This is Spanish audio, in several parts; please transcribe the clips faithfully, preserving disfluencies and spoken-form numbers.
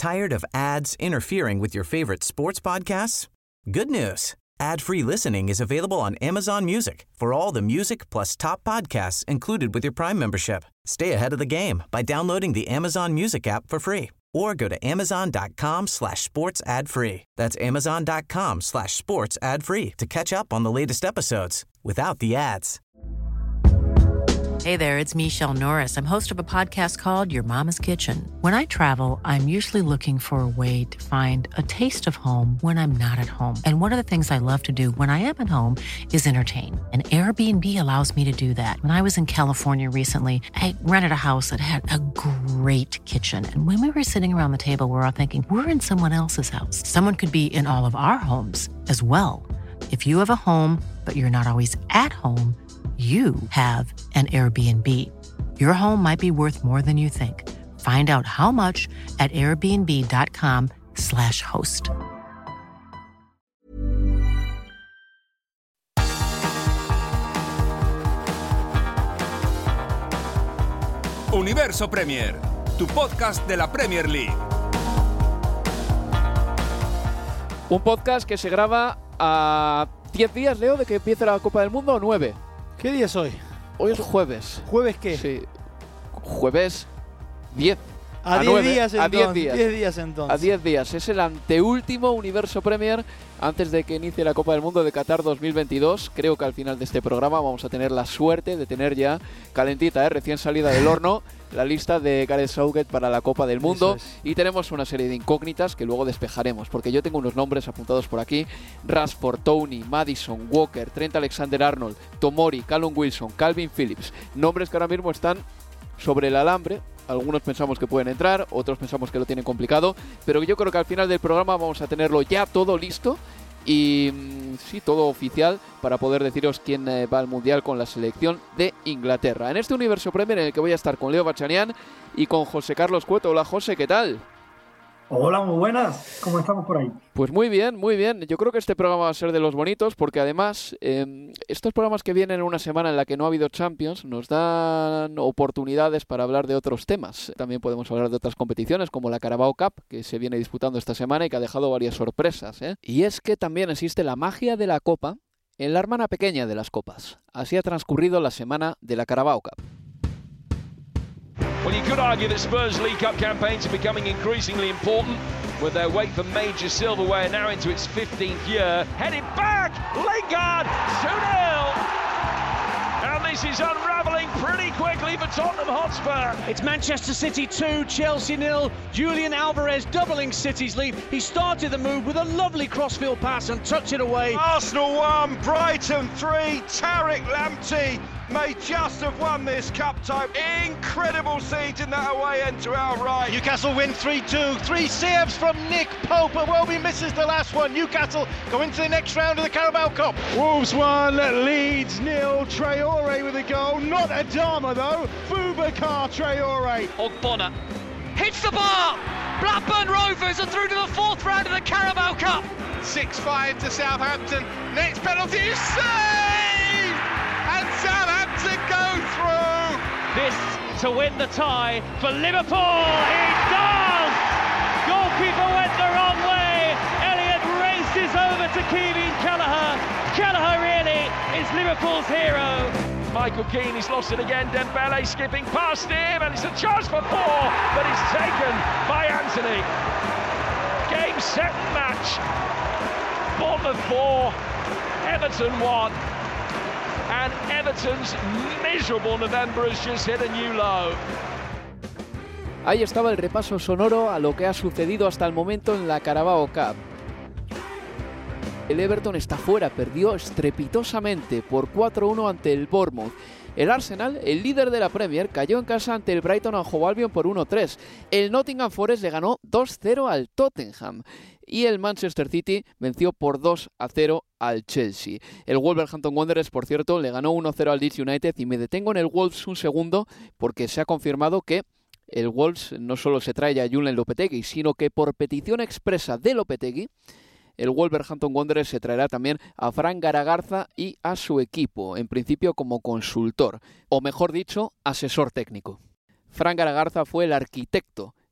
Tired of ads interfering with your favorite sports podcasts? Good news. Ad-free listening is available on Amazon Music for all the music plus top podcasts included with your Prime membership. Stay ahead of the game by downloading the Amazon Music app for free or go to amazon.com slash sports ad free. That's amazon.com slash sports ad free to catch up on the latest episodes without the ads. Hey there, it's Michelle Norris. I'm host of a podcast called Your Mama's Kitchen. When I travel, I'm usually looking for a way to find a taste of home when I'm not at home. And one of the things I love to do when I am at home is entertain. And Airbnb allows me to do that. When I was in California recently, I rented a house that had a great kitchen. And when we were sitting around the table, we were all thinking, we're in someone else's house. Someone could be in all of our homes as well. If you have a home, but you're not always at home, you have an Airbnb. Your home might be worth more than you think. Find out how much at airbnb.com slash host. Universo Premier, tu podcast de la Premier League. Un podcast que se graba a diez días, Leo, de que empiece la Copa del Mundo, o nueve. ¿Qué día es hoy? Hoy es jueves. ¿Jueves qué? Sí. Jueves diez. A diez días entonces. A diez días. diez días entonces. A diez días. Es el anteúltimo Universo Premier antes de que inicie la Copa del Mundo de Qatar dos mil veintidós. Creo que al final de este programa vamos a tener la suerte de tener ya calentita, ¿eh? recién salida del horno, la lista de Gareth Southgate para la Copa del Mundo. Es. Y tenemos una serie de incógnitas que luego despejaremos, porque yo tengo unos nombres apuntados por aquí: Rashford, Tony, Maddison, Walker, Trent Alexander-Arnold, Tomori, Callum Wilson, Calvin Phillips. Nombres que ahora mismo están sobre el alambre. Algunos pensamos que pueden entrar, otros pensamos que lo tienen complicado, pero yo creo que al final del programa vamos a tenerlo ya todo listo y sí, todo oficial para poder deciros quién eh, va al Mundial con la selección de Inglaterra. En este Universo Premier en el que voy a estar con Leo Bachanian y con José Carlos Cueto. Hola José, ¿qué tal? Hola, muy buenas. ¿Cómo estamos por ahí? Pues muy bien, muy bien. Yo creo que este programa va a ser de los bonitos porque además eh, estos programas que vienen en una semana en la que no ha habido Champions nos dan oportunidades para hablar de otros temas. También podemos hablar de otras competiciones como la Carabao Cup, que se viene disputando esta semana y que ha dejado varias sorpresas, ¿eh? Y es que también existe la magia de la Copa en la hermana pequeña de las Copas. Así ha transcurrido la semana de la Carabao Cup. Well, you could argue that Spurs League Cup campaigns are becoming increasingly important with their wait for major silverware now into its fifteenth year. Heading back, Lingard, two nil. And this is unravelling pretty quickly for Tottenham Hotspur. It's Manchester City two, Chelsea nil. Julian Alvarez doubling City's lead. He started the move with a lovely crossfield pass and tucked it away. Arsenal one, Brighton three. Tariq Lamptey may just have won this cup tie. Incredible siege in that away end to our right. Newcastle win three two. Three saves from Nick Pope. Well, he misses the last one. Newcastle go into the next round of the Carabao Cup. Wolves one, Leeds nil. Traore with a goal. Not Adama though. Boubacar Traore. Ogbonna hits the bar. Blackburn Rovers are through to the fourth round of the Carabao Cup. six five to Southampton. Next penalty is saved! And Southampton go through! This to win the tie for Liverpool. He does! Goalkeeper went the wrong way. Elliott races over to Kevin Kelleher. Kelleher really is Liverpool's hero. Michael Keane, he's lost it again. Dembele skipping past him, and it's a chance for four, but it's taken by Anthony. Game, set, match. Bournemouth four, Everton one. And Everton's miserable November has just hit a new low. Ahí estaba el repaso sonoro a lo que ha sucedido hasta el momento en la Carabao Cup. El Everton está fuera, perdió estrepitosamente por cuatro uno ante el Bournemouth. El Arsenal, el líder de la Premier, cayó en casa ante el Brighton and Hove Albion por uno tres. El Nottingham Forest le ganó dos cero al Tottenham. Y el Manchester City venció por dos a cero al Chelsea. El Wolverhampton Wanderers, por cierto, le ganó uno cero al Leeds United. Y me detengo en el Wolves un segundo porque se ha confirmado que el Wolves no solo se trae a Julen Lopetegui, sino que por petición expresa de Lopetegui, el Wolverhampton Wanderers se traerá también a Fran Garagarza y a su equipo, en principio como consultor, o mejor dicho, asesor técnico. Fran Garagarza fue el arquitecto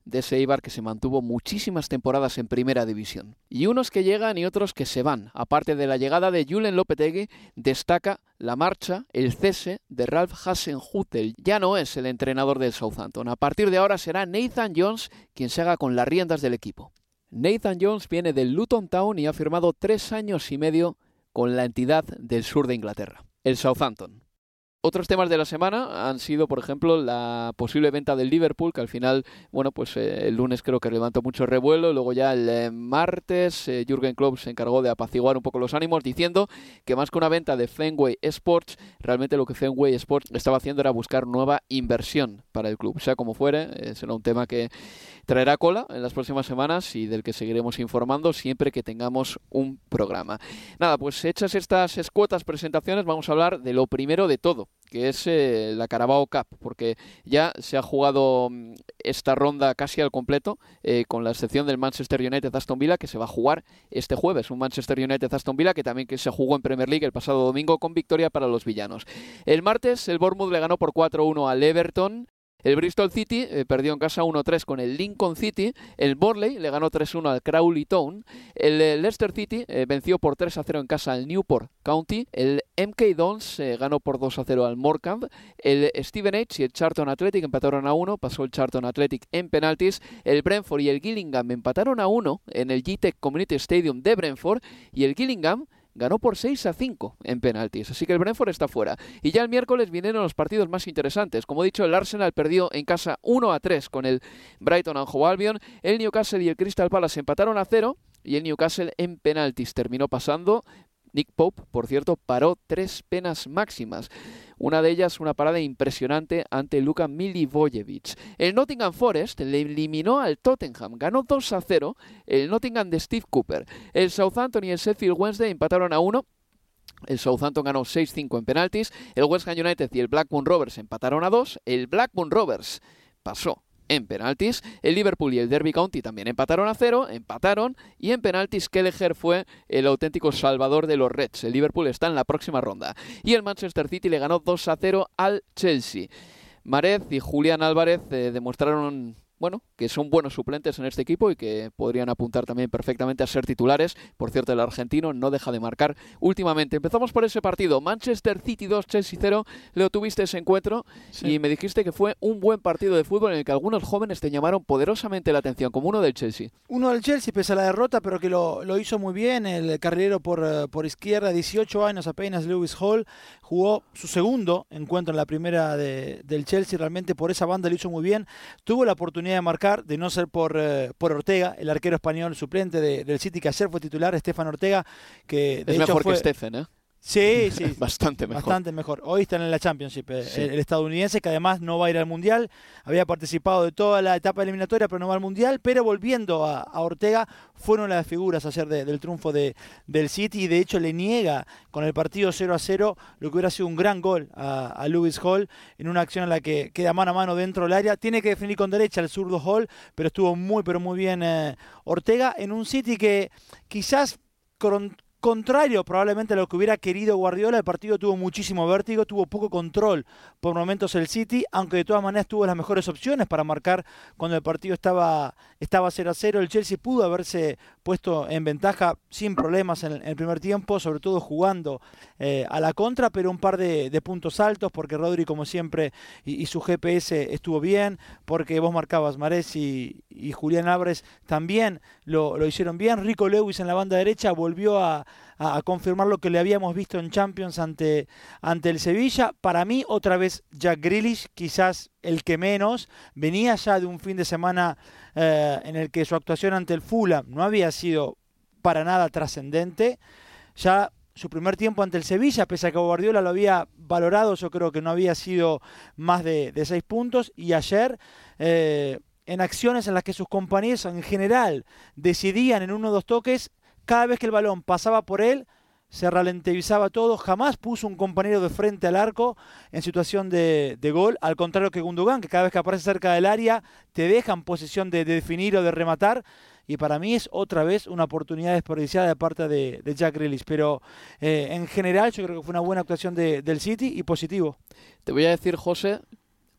de ese Eibar que se mantuvo muchísimas temporadas en primera división. Y unos que llegan y otros que se van. Aparte de la llegada de Julen Lopetegui, destaca la marcha, el cese de Ralph Hasenhüttl. Ya no es el entrenador del Southampton. A partir de ahora será Nathan Jones quien se haga con las riendas del equipo. Nathan Jones viene del Luton Town y ha firmado tres años y medio con la entidad del sur de Inglaterra, el Southampton. Otros temas de la semana han sido, por ejemplo, la posible venta del Liverpool, que al final, bueno, pues eh, el lunes creo que levantó mucho revuelo. Luego ya el eh, martes, eh, Jürgen Klopp se encargó de apaciguar un poco los ánimos, diciendo que más que una venta de Fenway Sports, realmente lo que Fenway Sports estaba haciendo era buscar nueva inversión para el club. Sea como fuere, eh, será un tema que traerá cola en las próximas semanas y del que seguiremos informando siempre que tengamos un programa. Nada, pues hechas estas escuetas presentaciones, vamos a hablar de lo primero de todo, que es eh, la Carabao Cup, porque ya se ha jugado esta ronda casi al completo, eh, con la excepción del Manchester United-Aston Villa, que se va a jugar este jueves, un Manchester United-Aston Villa que también que se jugó en Premier League el pasado domingo con victoria para los villanos. El martes el Bournemouth le ganó por cuatro uno al Everton. El Bristol City eh, perdió en casa uno tres con el Lincoln City. El Burnley le ganó tres uno al Crawley Town. El eh, Leicester City eh, venció por tres a cero en casa al Newport County. El M K Dons eh, ganó por dos a cero al Morecambe. El Stevenage y el Charlton Athletic empataron a uno. Pasó el Charlton Athletic en penaltis. El Brentford y el Gillingham empataron a uno en el G T E C Community Stadium de Brentford. Y el Gillingham ganó por seis a cinco en penaltis, así que el Brentford está fuera. Y ya el miércoles vinieron los partidos más interesantes. Como he dicho, el Arsenal perdió en casa uno a tres con el Brighton and Hove Albion. El Newcastle y el Crystal Palace empataron a cero y el Newcastle en penaltis terminó pasando. Nick Pope, por cierto, paró tres penas máximas. Una de ellas, una parada impresionante ante Luka Milivojevic. El Nottingham Forest le eliminó al Tottenham. Ganó dos a cero el Nottingham de Steve Cooper. El Southampton y el Sheffield Wednesday empataron a uno. El Southampton ganó seis cinco en penaltis. El West Ham United y el Blackburn Rovers empataron a dos. El Blackburn Rovers pasó en penaltis. El Liverpool y el Derby County también empataron a cero, empataron, y en penaltis Kelleher fue el auténtico salvador de los Reds. El Liverpool está en la próxima ronda. Y el Manchester City le ganó dos a cero al Chelsea. Marez y Julián Álvarez eh, demostraron, bueno, que son buenos suplentes en este equipo y que podrían apuntar también perfectamente a ser titulares. Por cierto, el argentino no deja de marcar últimamente. Empezamos por ese partido. Manchester City dos, Chelsea cero. Leo, tuviste ese encuentro, sí, y me dijiste que fue un buen partido de fútbol en el que algunos jóvenes te llamaron poderosamente la atención, como uno del Chelsea. Uno del Chelsea, pese a la derrota, pero que lo, lo hizo muy bien. El carrilero por, por izquierda, dieciocho años apenas, Lewis Hall, jugó su segundo encuentro en la primera de, del Chelsea. Realmente por esa banda lo hizo muy bien. Tuvo la oportunidad de marcar, de no ser por, eh, por Ortega, el arquero español suplente de, del City, que ayer fue titular, Stefan Ortega, que de es hecho mejor fue... que Stephen, ¿eh? Sí, sí. Bastante mejor. Bastante mejor. Hoy están en la Championship. Eh, sí. el, el estadounidense, que además no va a ir al Mundial, había participado de toda la etapa eliminatoria, pero no va al Mundial, pero volviendo a, a Ortega, fueron las figuras ayer de, del triunfo de, del City, y de hecho le niega con el partido cero a cero lo que hubiera sido un gran gol a, a Lewis Hall, en una acción en la que queda mano a mano dentro del área. Tiene que definir con derecha el zurdo Hall, pero estuvo muy, pero muy bien eh, Ortega, en un City que quizás con contrario probablemente a lo que hubiera querido Guardiola. El partido tuvo muchísimo vértigo, tuvo poco control por momentos el City, aunque de todas maneras tuvo las mejores opciones para marcar cuando el partido estaba, estaba cero a cero. El Chelsea pudo haberse puesto en ventaja sin problemas en el, en el primer tiempo, sobre todo jugando eh, a la contra, pero un par de, de puntos altos, porque Rodri, como siempre, y, y su G P S estuvo bien, porque vos marcabas, Marés y, y Julián Álvarez también lo, lo hicieron bien. Rico Lewis en la banda derecha volvió a A, a confirmar lo que le habíamos visto en Champions ante, ante el Sevilla. Para mí, otra vez Jack Grealish, quizás el que menos. Venía ya de un fin de semana eh, en el que su actuación ante el Fulham no había sido para nada trascendente. Ya su primer tiempo ante el Sevilla, pese a que Guardiola lo había valorado, yo creo que no había sido más de, de seis puntos. Y ayer, eh, en acciones en las que sus compañeros en general decidían en uno o dos toques, cada vez que el balón pasaba por él, se ralentizaba todo. Jamás puso un compañero de frente al arco en situación de, de gol, al contrario que Gundogan, que cada vez que aparece cerca del área te deja en posición de, de definir o de rematar. Y para mí es otra vez una oportunidad desperdiciada de parte de, de Jack Grealish. Pero eh, en general yo creo que fue una buena actuación de, del City y positivo. Te voy a decir, José,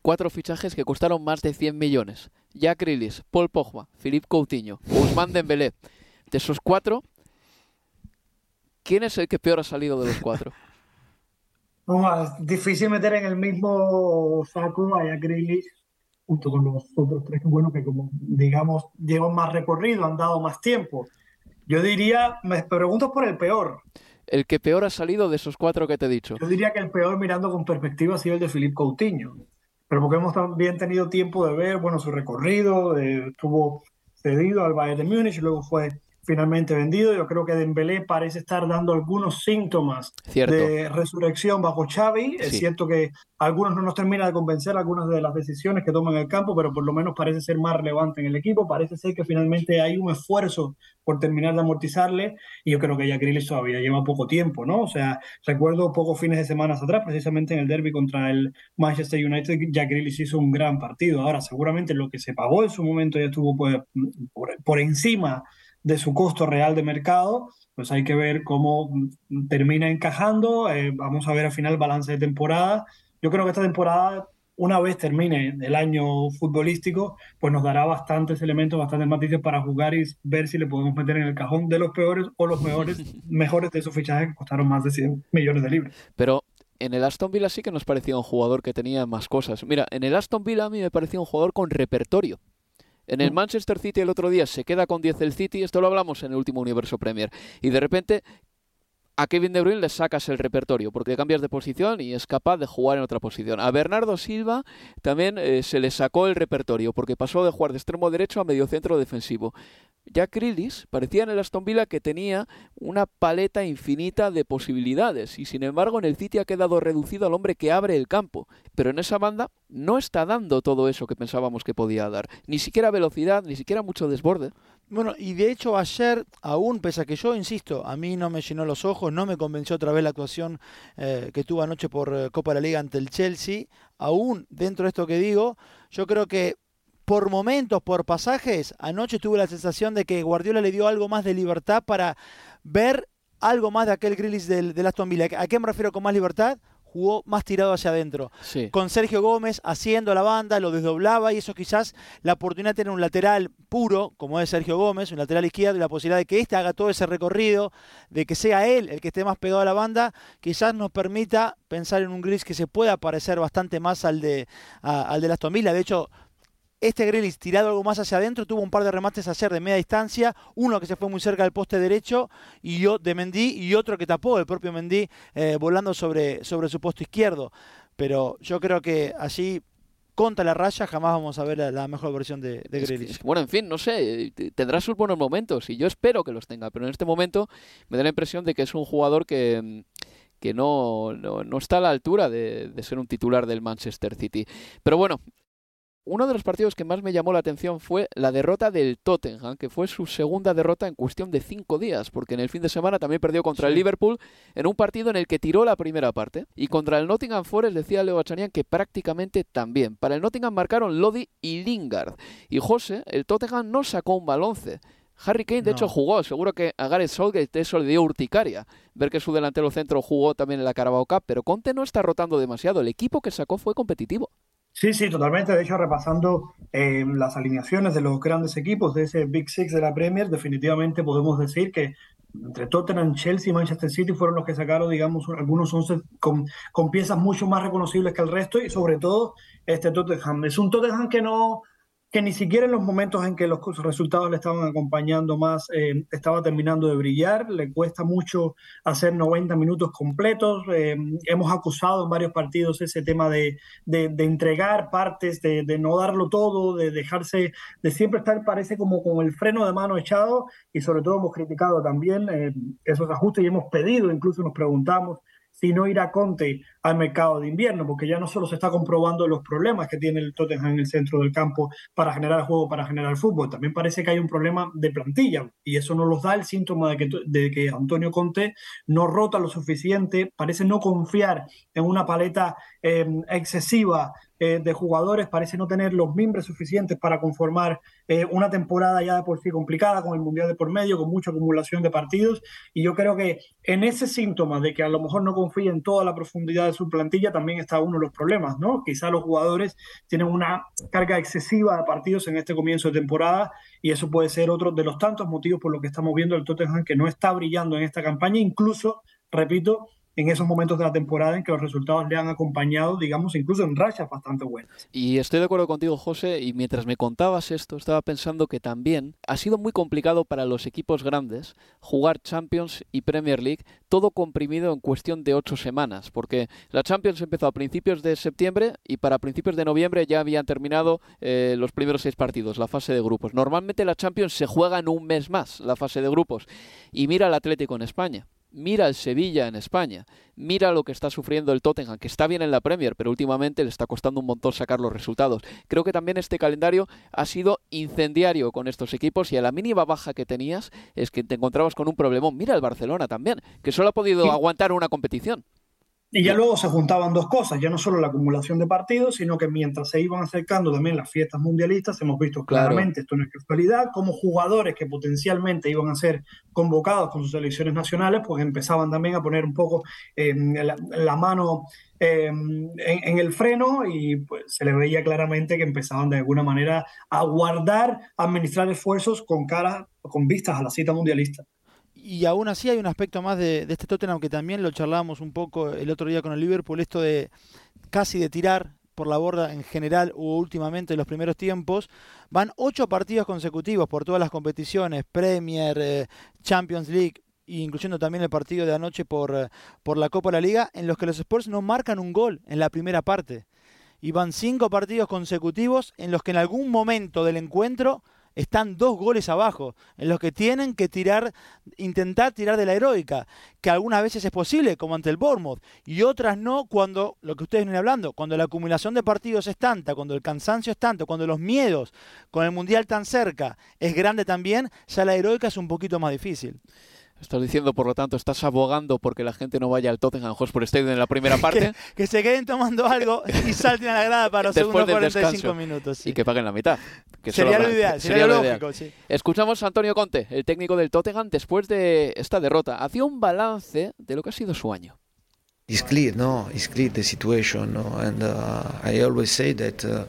cuatro fichajes que costaron más de cien millones. Jack Grealish, Paul Pogba, Philippe Coutinho, Ousmane Dembélé. De esos cuatro, ¿quién es el que peor ha salido de los cuatro? No, es difícil meter en el mismo saco a Jack Grealish junto con los otros tres, que bueno, que como digamos llevan más recorrido, han dado más tiempo. Yo diría, me preguntas por el peor. El que peor ha salido de esos cuatro que te he dicho. Yo diría que el peor, mirando con perspectiva, ha sido el de Philippe Coutinho. Pero porque hemos también tenido tiempo de ver, bueno, su recorrido, eh, estuvo cedido al Bayern de Múnich, luego fue finalmente vendido. Yo creo que Dembélé parece estar dando algunos síntomas Cierto. de resurrección bajo Xavi. Es Sí. cierto que algunos no nos termina de convencer algunas de las decisiones que toma en el campo, pero por lo menos parece ser más relevante en el equipo. Parece ser que finalmente hay un esfuerzo por terminar de amortizarle, y yo creo que Jack Grealish todavía lleva poco tiempo, ¿no? O sea, recuerdo pocos fines de semana atrás, precisamente en el derbi contra el Manchester United, Jack Grealish hizo un gran partido. Ahora, seguramente lo que se pagó en su momento ya estuvo pues, por, por encima de su costo real de mercado. Pues hay que ver cómo termina encajando. Eh, vamos a ver al final el balance de temporada. Yo creo que esta temporada, una vez termine el año futbolístico, pues nos dará bastantes elementos, bastantes matices para jugar y ver si le podemos meter en el cajón de los peores o los mejores, mejores de esos fichajes que costaron más de cien millones de libras. Pero en el Aston Villa sí que nos parecía un jugador que tenía más cosas. Mira, en el Aston Villa a mí me parecía un jugador con repertorio. En el Manchester City el otro día se queda con diez el City, esto lo hablamos en el último Universo Premier, y de repente a Kevin De Bruyne le sacas el repertorio porque cambias de posición y es capaz de jugar en otra posición. A Bernardo Silva también eh, se le sacó el repertorio porque pasó de jugar de extremo derecho a mediocentro defensivo. Jack Grealish parecía en el Aston Villa que tenía una paleta infinita de posibilidades y sin embargo en el City ha quedado reducido al hombre que abre el campo, pero en esa banda no está dando todo eso que pensábamos que podía dar, ni siquiera velocidad, ni siquiera mucho desborde. Bueno, y de hecho ayer, aún pese a que yo insisto, a mí no me llenó los ojos, no me convenció otra vez la actuación eh, que tuvo anoche por eh, Copa de la Liga ante el Chelsea, aún dentro de esto que digo, yo creo que por momentos, por pasajes, anoche tuve la sensación de que Guardiola le dio algo más de libertad para ver algo más de aquel Grealish del, del Aston Villa. ¿A qué me refiero con más libertad? Jugó más tirado hacia adentro. Sí. Con Sergio Gómez haciendo la banda, lo desdoblaba y eso quizás la oportunidad de tener un lateral puro, como es Sergio Gómez, un lateral izquierdo y la posibilidad de que éste haga todo ese recorrido, de que sea él el que esté más pegado a la banda, quizás nos permita pensar en un Grealish que se pueda parecer bastante más al de a, al de Aston Villa. De hecho, este Grealish tirado algo más hacia adentro tuvo un par de remates ayer de media distancia, uno que se fue muy cerca del poste derecho y yo, de Mendy y otro que tapó el propio Mendy eh, volando sobre, sobre su posto izquierdo. Pero yo creo que allí, contra la raya, jamás vamos a ver la, la mejor versión de, de Grealish. Es que, bueno, en fin, no sé, tendrá sus buenos momentos y yo espero que los tenga, pero en este momento me da la impresión de que es un jugador que... que no, no, no está a la altura de, de ser un titular del Manchester City. Pero bueno, uno de los partidos que más me llamó la atención fue la derrota del Tottenham, que fue su segunda derrota en cuestión de cinco días, porque en el fin de semana también perdió contra sí. el Liverpool en un partido en el que tiró la primera parte. Y contra el Nottingham Forest decía Leo Bachanian que prácticamente también. Para el Nottingham marcaron Lodi y Lingard. Y José, el Tottenham no sacó un balonce. Harry Kane, de no. hecho, jugó. Seguro que a Gareth Southgate eso le dio urticaria. Ver que su delantero centro jugó también en la Carabao Cup, pero Conte no está rotando demasiado. El equipo que sacó fue competitivo. Sí, sí, totalmente. De hecho, repasando eh, las alineaciones de los grandes equipos de ese Big Six de la Premier, definitivamente podemos decir que entre Tottenham, Chelsea y Manchester City fueron los que sacaron, digamos, algunos once con, con piezas mucho más reconocibles que el resto, y sobre todo este Tottenham. Es un Tottenham que no... que ni siquiera en los momentos en que los resultados le estaban acompañando más, eh, estaba terminando de brillar. Le cuesta mucho hacer noventa minutos completos. Eh, hemos acusado en varios partidos ese tema de, de, de entregar partes, de, de no darlo todo, de dejarse, de siempre estar, parece como con el freno de mano echado, y sobre todo hemos criticado también eh, esos ajustes y hemos pedido, incluso nos preguntamos si no irá Conte al mercado de invierno, porque ya no solo se está comprobando los problemas que tiene el Tottenham en el centro del campo para generar juego, para generar fútbol, también parece que hay un problema de plantilla, y eso nos da el síntoma de que, de que Antonio Conte no rota lo suficiente, parece no confiar en una paleta eh, excesiva eh, de jugadores, parece no tener los mimbres suficientes para conformar eh, una temporada ya de por sí complicada, con el Mundial de por medio, con mucha acumulación de partidos, y yo creo que en ese síntoma de que a lo mejor no confía en toda la profundidad de su plantilla también está uno de los problemas, ¿no? Quizá los jugadores tienen una carga excesiva de partidos en este comienzo de temporada, y eso puede ser otro de los tantos motivos por los que estamos viendo el Tottenham que no está brillando en esta campaña, incluso, repito, en esos momentos de la temporada en que los resultados le han acompañado, digamos, incluso en rachas bastante buenas. Y estoy de acuerdo contigo, José, y mientras me contabas esto, estaba pensando que también ha sido muy complicado para los equipos grandes jugar Champions y Premier League, todo comprimido en cuestión de ocho semanas, porque la Champions empezó a principios de septiembre y para principios de noviembre ya habían terminado eh, los primeros seis partidos, la fase de grupos. Normalmente la Champions se juega en un mes más, la fase de grupos, y mira al Atlético en España. Mira el Sevilla en España, mira lo que está sufriendo el Tottenham, que está bien en la Premier, pero últimamente le está costando un montón sacar los resultados. Creo que también este calendario ha sido incendiario con estos equipos y a la mínima baja que tenías es que te encontrabas con un problemón. Mira el Barcelona también, que solo ha podido sí. aguantar una competición. Y ya luego se juntaban dos cosas, ya no solo la acumulación de partidos, sino que mientras se iban acercando también las fiestas mundialistas, hemos visto claramente, claro. esto no es casualidad, como jugadores que potencialmente iban a ser convocados con sus selecciones nacionales, pues empezaban también a poner un poco eh, la, la mano eh, en, en el freno y pues se les veía claramente que empezaban de alguna manera a guardar, a administrar esfuerzos con cara, con vistas a la cita mundialista. Y aún así hay un aspecto más de, de este Tottenham que también lo charlábamos un poco el otro día con el Liverpool, esto de casi de tirar por la borda en general o últimamente en los primeros tiempos. Van ocho partidos consecutivos por todas las competiciones, Premier, eh, Champions League, incluyendo también el partido de anoche por, por la Copa de la Liga, en los que los Spurs no marcan un gol en la primera parte. Y van cinco partidos consecutivos en los que en algún momento del encuentro están dos goles abajo, en los que tienen que tirar, intentar tirar de la heroica, que algunas veces es posible, como ante el Bournemouth, y otras no, cuando, lo que ustedes vienen hablando, cuando la acumulación de partidos es tanta, cuando el cansancio es tanto, cuando los miedos con el Mundial tan cerca es grande también, ya la heroica es un poquito más difícil. Estás diciendo, por lo tanto, estás abogando porque la gente no vaya al Tottenham Hotspur Stadium en la primera parte. que, que se queden tomando algo y salten a la grada para los segundos cuarenta y cinco minutos. Sí. Y que paguen la mitad. Que sería lo ideal, sería, sería lo lógico. Sí. Escuchamos a Antonio Conte, el técnico del Tottenham, después de esta derrota. Hacía un balance de lo que ha sido su año. It's clear, no? It's clear the situation, no? And uh, I always say that uh,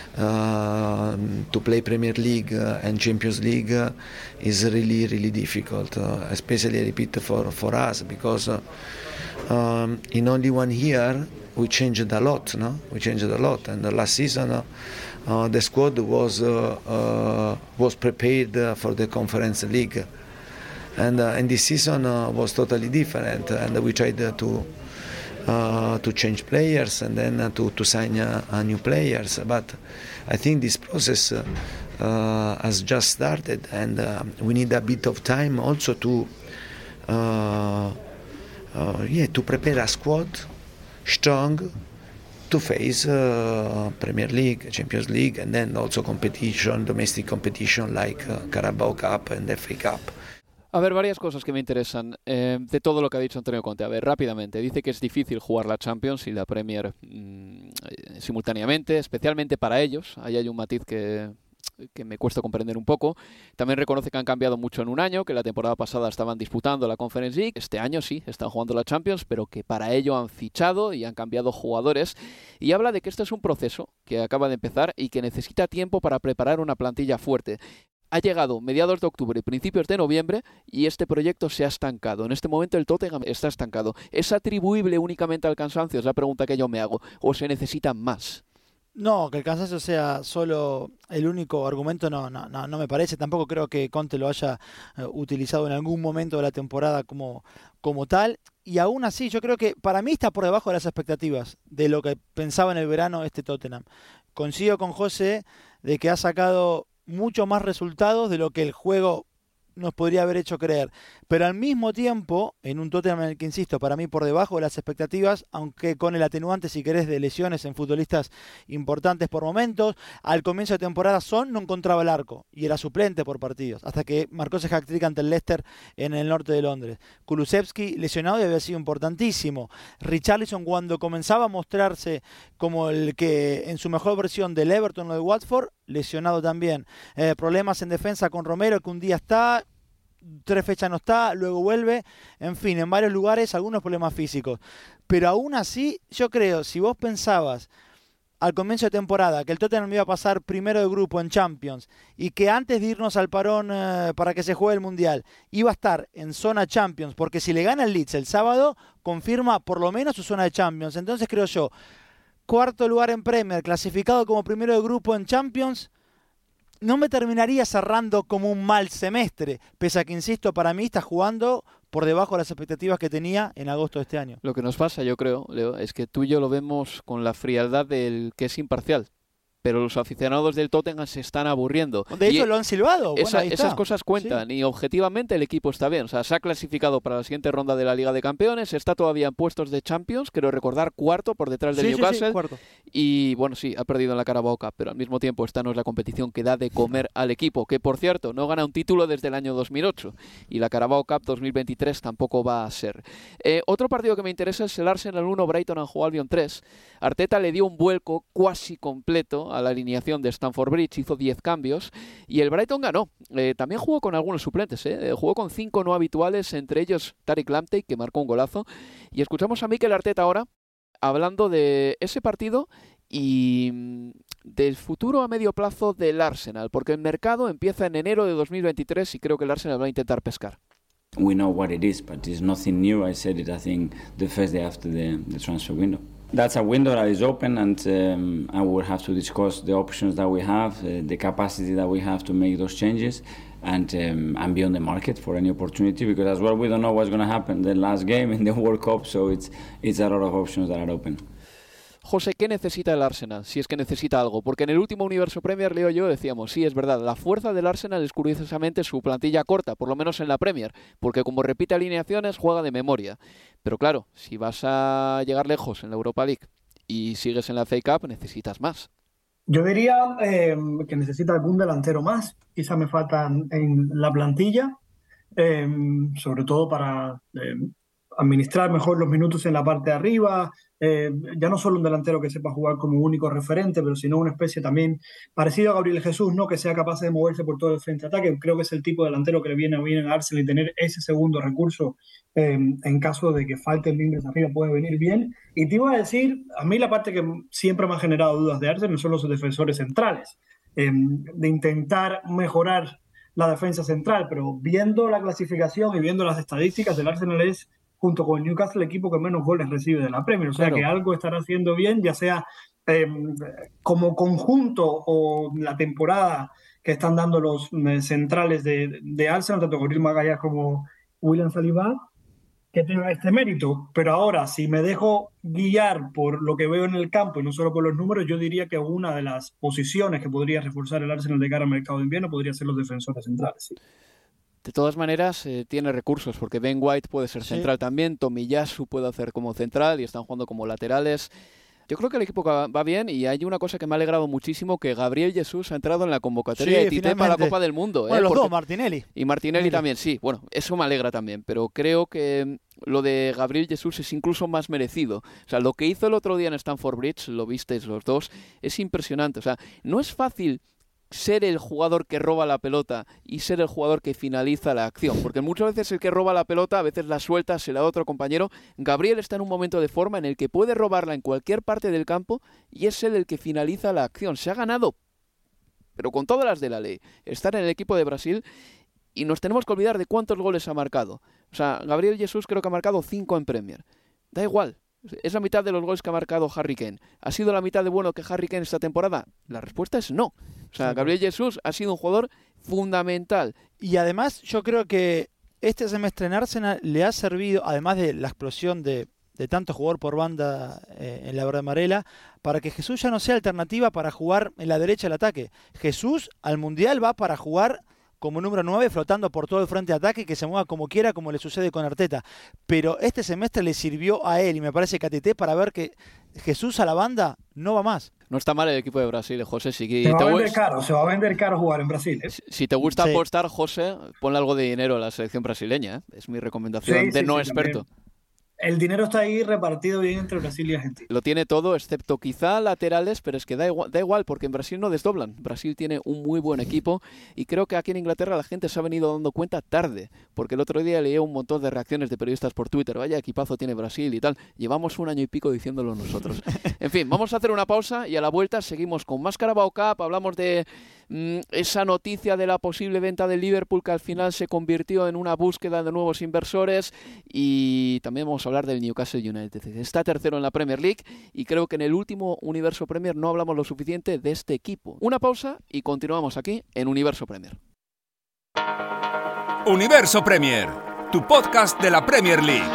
uh, to play Premier League uh, and Champions League uh, is really, really difficult, uh, especially, I repeat, for, for us, because uh, um, in only one year we changed a lot, no? We changed a lot, and the last season uh, uh, the squad was uh, uh, was prepared uh, for the Conference League, and uh, and this season uh, was totally different, and we tried uh, to. Uh, to change players and then uh, to, to sign uh, uh, new players, but I think this process uh, uh, has just started, and uh, we need a bit of time also to uh, uh, yeah to prepare a squad strong to face uh, Premier League, Champions League, and then also competition, domestic competition like uh, Carabao Cup and F A Cup. A ver, varias cosas que me interesan eh, de todo lo que ha dicho Antonio Conte. A ver, rápidamente. Dice que es difícil jugar la Champions y la Premier mmm, simultáneamente, especialmente para ellos. Ahí hay un matiz que, que me cuesta comprender un poco. También reconoce que han cambiado mucho en un año, que la temporada pasada estaban disputando la Conference League. Este año sí, están jugando la Champions, pero que para ello han fichado y han cambiado jugadores. Y habla de que este es un proceso que acaba de empezar y que necesita tiempo para preparar una plantilla fuerte. Ha llegado mediados de octubre y principios de noviembre y este proyecto se ha estancado. En este momento el Tottenham está estancado. ¿Es atribuible únicamente al cansancio? Es la pregunta que yo me hago. ¿O se necesitan más? No, que el cansancio sea solo el único argumento no, no, no, no me parece. Tampoco creo que Conte lo haya uh, utilizado en algún momento de la temporada como, como tal. Y aún así, yo creo que para mí está por debajo de las expectativas de lo que pensaba en el verano este Tottenham. Coincido con José de que ha sacado mucho más resultados de lo que el juego nos podría haber hecho creer. Pero al mismo tiempo, en un Tottenham en el que, insisto, para mí por debajo de las expectativas, aunque con el atenuante, si querés, de lesiones en futbolistas importantes por momentos, al comienzo de temporada Son no encontraba el arco y era suplente por partidos, hasta que marcó ese hat-trick ante el Leicester en el norte de Londres. Kulusevski lesionado y había sido importantísimo. Richarlison, cuando comenzaba a mostrarse como el que en su mejor versión del Everton o de Watford, lesionado también. Eh, problemas en defensa con Romero, que un día está, tres fechas no está, luego vuelve. En fin, en varios lugares algunos problemas físicos. Pero aún así, yo creo, si vos pensabas al comienzo de temporada que el Tottenham iba a pasar primero de grupo en Champions y que antes de irnos al parón eh, para que se juegue el Mundial iba a estar en zona Champions, porque si le gana el Leeds el sábado, confirma por lo menos su zona de Champions. Entonces creo yo, cuarto lugar en Premier, clasificado como primero de grupo en Champions, no me terminaría cerrando como un mal semestre, pese a que, insisto, para mí está jugando por debajo de las expectativas que tenía en agosto de este año. Lo que nos pasa, yo creo, Leo, es que tú y yo lo vemos con la frialdad del que es imparcial. Pero los aficionados del Tottenham se están aburriendo. De hecho, y lo han silbado. Esa, bueno, esas cosas cuentan, sí. Y objetivamente el equipo está bien. O sea, se ha clasificado para la siguiente ronda de la Liga de Campeones, está todavía en puestos de Champions, creo recordar cuarto por detrás del sí, Newcastle. Sí, sí, cuarto. Y bueno, sí, ha perdido en la Carabao Cup, pero al mismo tiempo esta no es la competición que da de comer al equipo, que por cierto, no gana un título desde el año dos mil ocho. Y la Carabao Cup dos mil veintitrés tampoco va a ser. Eh, otro partido que me interesa es el Arsenal uno, Brighton and Hove Albion tres. Arteta le dio un vuelco cuasi completo a la alineación de Stamford Bridge, hizo diez cambios y el Brighton ganó. Eh, también jugó con algunos suplentes, ¿eh? jugó con cinco no habituales, entre ellos Tariq Lamptey, que marcó un golazo. Y escuchamos a Mikel Arteta ahora hablando de ese partido y del futuro a medio plazo del Arsenal, porque el mercado empieza en enero de dos mil veintitrés y creo que el Arsenal va a intentar pescar. We know what it is, but it's nothing new. I said it, I think, the first day after the, the transfer window. That's a window that is open, and um, and we'll have to discuss the options that we have, uh, the capacity that we have to make those changes, and um, and be on the market for any opportunity. Because as well, we don't know what's going to happen the last game in the World Cup, so it's it's a lot of options that are open. José, ¿qué necesita el Arsenal? Si es que necesita algo. Porque en el último Universo Premier, Leo y yo decíamos, sí, es verdad, la fuerza del Arsenal es curiosamente su plantilla corta, por lo menos en la Premier, porque como repite alineaciones, juega de memoria. Pero claro, si vas a llegar lejos en la Europa League y sigues en la F A Cup, necesitas más. Yo diría eh, que necesita algún delantero más. Quizá me faltan en la plantilla, eh, sobre todo para eh, administrar mejor los minutos en la parte de arriba. Eh, ya no solo un delantero que sepa jugar como único referente, pero sino una especie también parecido a Gabriel Jesús, ¿no? Que sea capaz de moverse por todo el frente de ataque. Creo que es el tipo de delantero que le viene bien a Arsenal y tener ese segundo recurso eh, en caso de que falten miembros arriba puede venir bien. Y te iba a decir, a mí la parte que siempre me ha generado dudas de Arsenal son los defensores centrales, eh, de intentar mejorar la defensa central, pero viendo la clasificación y viendo las estadísticas, el Arsenal es, junto con el Newcastle, el equipo que menos goles recibe de la Premier. O sea, claro, que algo estará haciendo bien, ya sea eh, como conjunto o la temporada que están dando los eh, centrales de, de Arsenal, tanto Gabriel Magalhães como William Saliba, que tengan este mérito. Pero ahora, si me dejo guiar por lo que veo en el campo y no solo por los números, yo diría que una de las posiciones que podría reforzar el Arsenal de cara al mercado de invierno podría ser los defensores centrales, sí. De todas maneras, eh, tiene recursos, porque Ben White puede ser central sí. también, Tomiyasu puede hacer como central y están jugando como laterales. Yo creo que el equipo va bien y hay una cosa que me ha alegrado muchísimo, que Gabriel Jesús ha entrado en la convocatoria sí, de Tite para la Copa del Mundo. Bueno, ¿eh? los Porque... dos, Martinelli. Y Martinelli Mira. también, sí. Bueno, eso me alegra también, pero creo que lo de Gabriel Jesús es incluso más merecido. O sea, lo que hizo el otro día en Stamford Bridge, lo visteis los dos, es impresionante. O sea, no es fácil ser el jugador que roba la pelota y ser el jugador que finaliza la acción, porque muchas veces el que roba la pelota a veces la suelta, se la da a otro compañero. Gabriel está en un momento de forma en el que puede robarla en cualquier parte del campo y es él el que finaliza la acción. Se ha ganado, pero con todas las de la ley, estar en el equipo de Brasil, y nos tenemos que olvidar de cuántos goles ha marcado. O sea, Gabriel Jesús creo que ha marcado cinco en Premier. Da igual. ¿Es la mitad de los goles que ha marcado Harry Kane? ¿Ha sido la mitad de bueno que Harry Kane esta temporada? La respuesta es no. O sea, Gabriel Jesús ha sido un jugador fundamental. Y además yo creo que este semestre en Arsenal le ha servido, además de la explosión de, de tanto jugador por banda eh, en la Verde Amarela, para que Jesús ya no sea alternativa para jugar en la derecha del ataque. Jesús al Mundial va para jugar como número nueve, flotando por todo el frente de ataque, que se mueva como quiera, como le sucede con Arteta. Pero este semestre le sirvió a él, y me parece que a Tite, para ver que Jesús a la banda no va más. No está mal el equipo de Brasil, José. Si se va a vender caro, se va a vender caro jugar en Brasil. ¿eh? Si, si te gusta sí. apostar, José, ponle algo de dinero a la selección brasileña. ¿eh? Es mi recomendación sí, de sí, no sí, experto. También. El dinero está ahí repartido bien entre Brasil y Argentina. Lo tiene todo, excepto quizá laterales, pero es que da igual, da igual porque en Brasil no desdoblan. Brasil tiene un muy buen equipo y creo que aquí en Inglaterra la gente se ha venido dando cuenta tarde, porque el otro día leí un montón de reacciones de periodistas por Twitter. Vaya equipazo tiene Brasil y tal. Llevamos un año y pico diciéndolo nosotros. En fin, vamos a hacer una pausa y a la vuelta seguimos con más Carabao Cup. Hablamos de mmm, esa noticia de la posible venta del Liverpool que al final se convirtió en una búsqueda de nuevos inversores, y también vamos a hablar del Newcastle United. Está tercero en la Premier League y creo que en el último Universo Premier no hablamos lo suficiente de este equipo. Una pausa y continuamos aquí en Universo Premier. Universo Premier, tu podcast de la Premier League.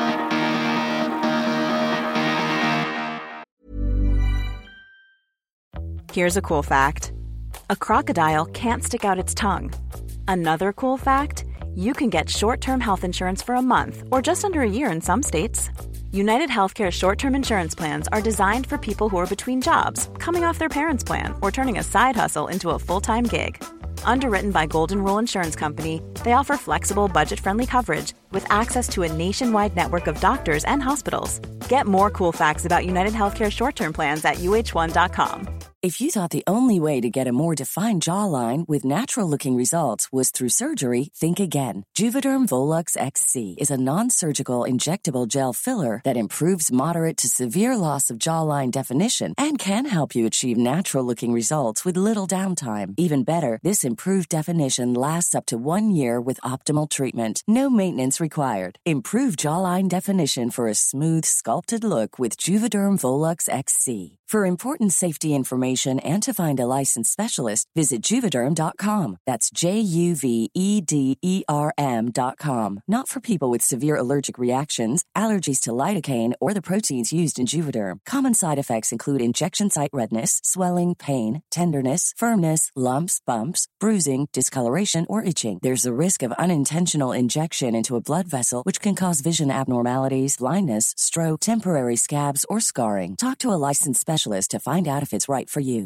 Here's a cool fact. A crocodile can't stick out its tongue. Another cool fact, you can get short-term health insurance for a month or just under a year in some states. United Healthcare short-term insurance plans are designed for people who are between jobs, coming off their parents' plan, or turning a side hustle into a full-time gig. Underwritten by Golden Rule Insurance Company, they offer flexible, budget-friendly coverage with access to a nationwide network of doctors and hospitals. Get more cool facts about United Healthcare short-term plans at U H one dot com. If you thought the only way to get a more defined jawline with natural-looking results was through surgery, think again. Juvederm Volux X C is a non-surgical injectable gel filler that improves moderate to severe loss of jawline definition and can help you achieve natural-looking results with little downtime. Even better, this improved definition lasts up to one year with optimal treatment. No maintenance required. Improve jawline definition for a smooth, sculpted look with Juvederm Volux X C. For important safety information and to find a licensed specialist, visit Juvederm dot com. That's J U V E D E R M dot com. Not for people with severe allergic reactions, allergies to lidocaine, or the proteins used in Juvederm. Common side effects include injection site redness, swelling, pain, tenderness, firmness, lumps, bumps, bruising, discoloration, or itching. There's a risk of unintentional injection into a blood vessel, which can cause vision abnormalities, blindness, stroke, temporary scabs, or scarring. Talk to a licensed specialist to find out if it's right for you.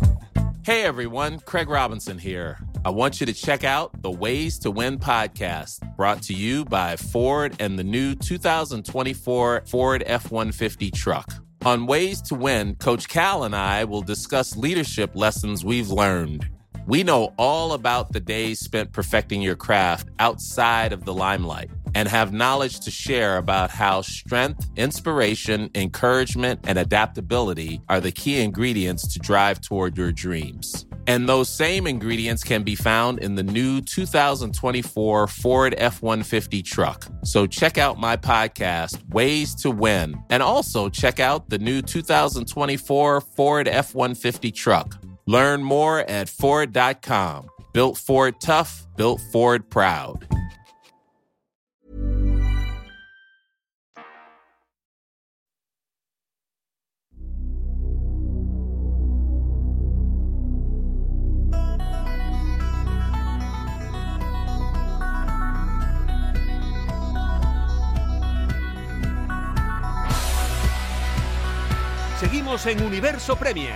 Hey everyone, Craig Robinson here. I want you to check out the Ways to Win podcast, brought to you by Ford and the new two thousand twenty-four Ford F one fifty truck. On Ways to Win, Coach Cal and I will discuss leadership lessons we've learned. We know all about the days spent perfecting your craft outside of the limelight and have knowledge to share about how strength, inspiration, encouragement, and adaptability are the key ingredients to drive toward your dreams. And those same ingredients can be found in the new two thousand twenty-four Ford F one fifty truck. So check out my podcast, Ways to Win, and also check out the new two thousand twenty-four Ford F one fifty truck. Learn more at Ford dot com. Built Ford tough, built Ford proud. Seguimos en Universo Premier.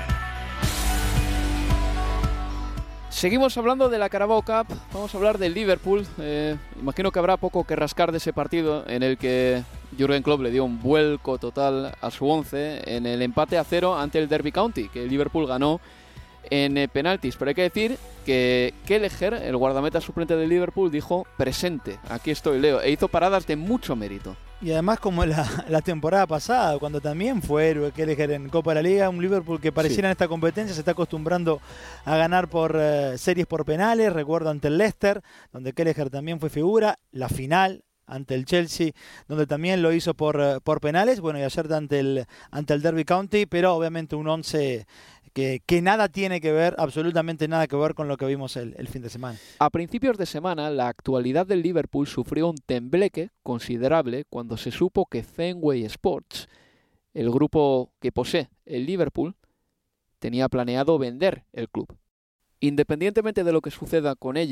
Seguimos hablando de la Carabao Cup, vamos a hablar del Liverpool. Eh, imagino que habrá poco que rascar de ese partido en el que Jürgen Klopp le dio un vuelco total a su once en el empate a cero ante el Derby County, que el Liverpool ganó en eh, penaltis. Pero hay que decir que Kelleher, el guardameta suplente del Liverpool, dijo presente, aquí estoy Leo, e hizo paradas de mucho mérito. Y además como la, la temporada pasada, cuando también fue héroe Kelleher en Copa de la Liga, un Liverpool que pareciera sí. en esta competencia se está acostumbrando a ganar por eh, series por penales. Recuerdo ante el Leicester, donde Kelleher también fue figura, la final ante el Chelsea, donde también lo hizo por, uh, por penales, bueno, y ayer ante el, ante el Derby County, pero obviamente un once que, que nada tiene que ver, absolutamente nada que ver con lo que vimos el, el fin de semana. A principios de semana, la actualidad del Liverpool sufrió un tembleque considerable cuando se supo que Fenway Sports, el grupo que posee el Liverpool, tenía planeado vender el club. Independientemente de lo que suceda con ello,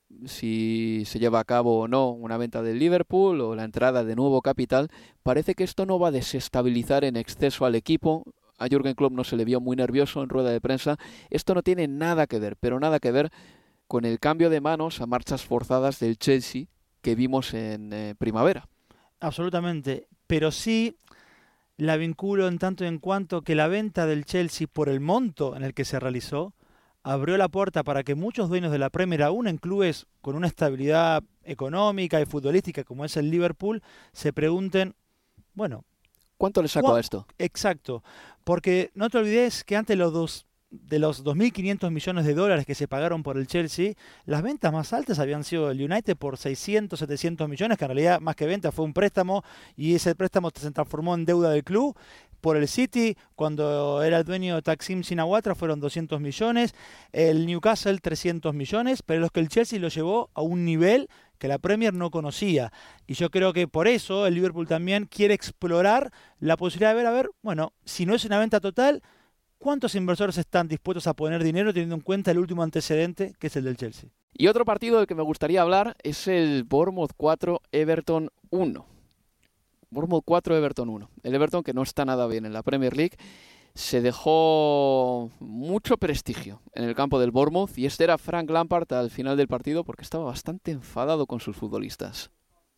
si se lleva a cabo o no una venta del Liverpool o la entrada de nuevo capital, parece que esto no va a desestabilizar en exceso al equipo. A Jürgen Klopp no se le vio muy nervioso en rueda de prensa. Esto no tiene nada que ver, pero nada que ver con el cambio de manos a marchas forzadas del Chelsea que vimos en eh, primavera. Absolutamente, pero sí la vinculo en tanto y en cuanto que la venta del Chelsea por el monto en el que se realizó abrió la puerta para que muchos dueños de la Premier, aún en clubes con una estabilidad económica y futbolística como es el Liverpool, se pregunten, bueno, ¿cuánto le sacó a esto? Exacto, porque no te olvides que antes los dos, de los dos mil quinientos millones de dólares que se pagaron por el Chelsea, las ventas más altas habían sido el United por seiscientos, setecientos millones, que en realidad más que venta fue un préstamo, y ese préstamo se transformó en deuda del club. Por el City, cuando era el dueño de Taksim Shinawatra, fueron doscientos millones, el Newcastle trescientos millones, pero los que el Chelsea lo llevó a un nivel que la Premier no conocía. Y yo creo que por eso el Liverpool también quiere explorar la posibilidad de ver, a ver, bueno, si no es una venta total, ¿cuántos inversores están dispuestos a poner dinero teniendo en cuenta el último antecedente, que es el del Chelsea? Y otro partido del que me gustaría hablar es el Bournemouth cuatro, Everton uno. Bournemouth cuatro, Everton uno. El Everton, que no está nada bien en la Premier League, se dejó mucho prestigio en el campo del Bournemouth, y este era Frank Lampard al final del partido porque estaba bastante enfadado con sus futbolistas.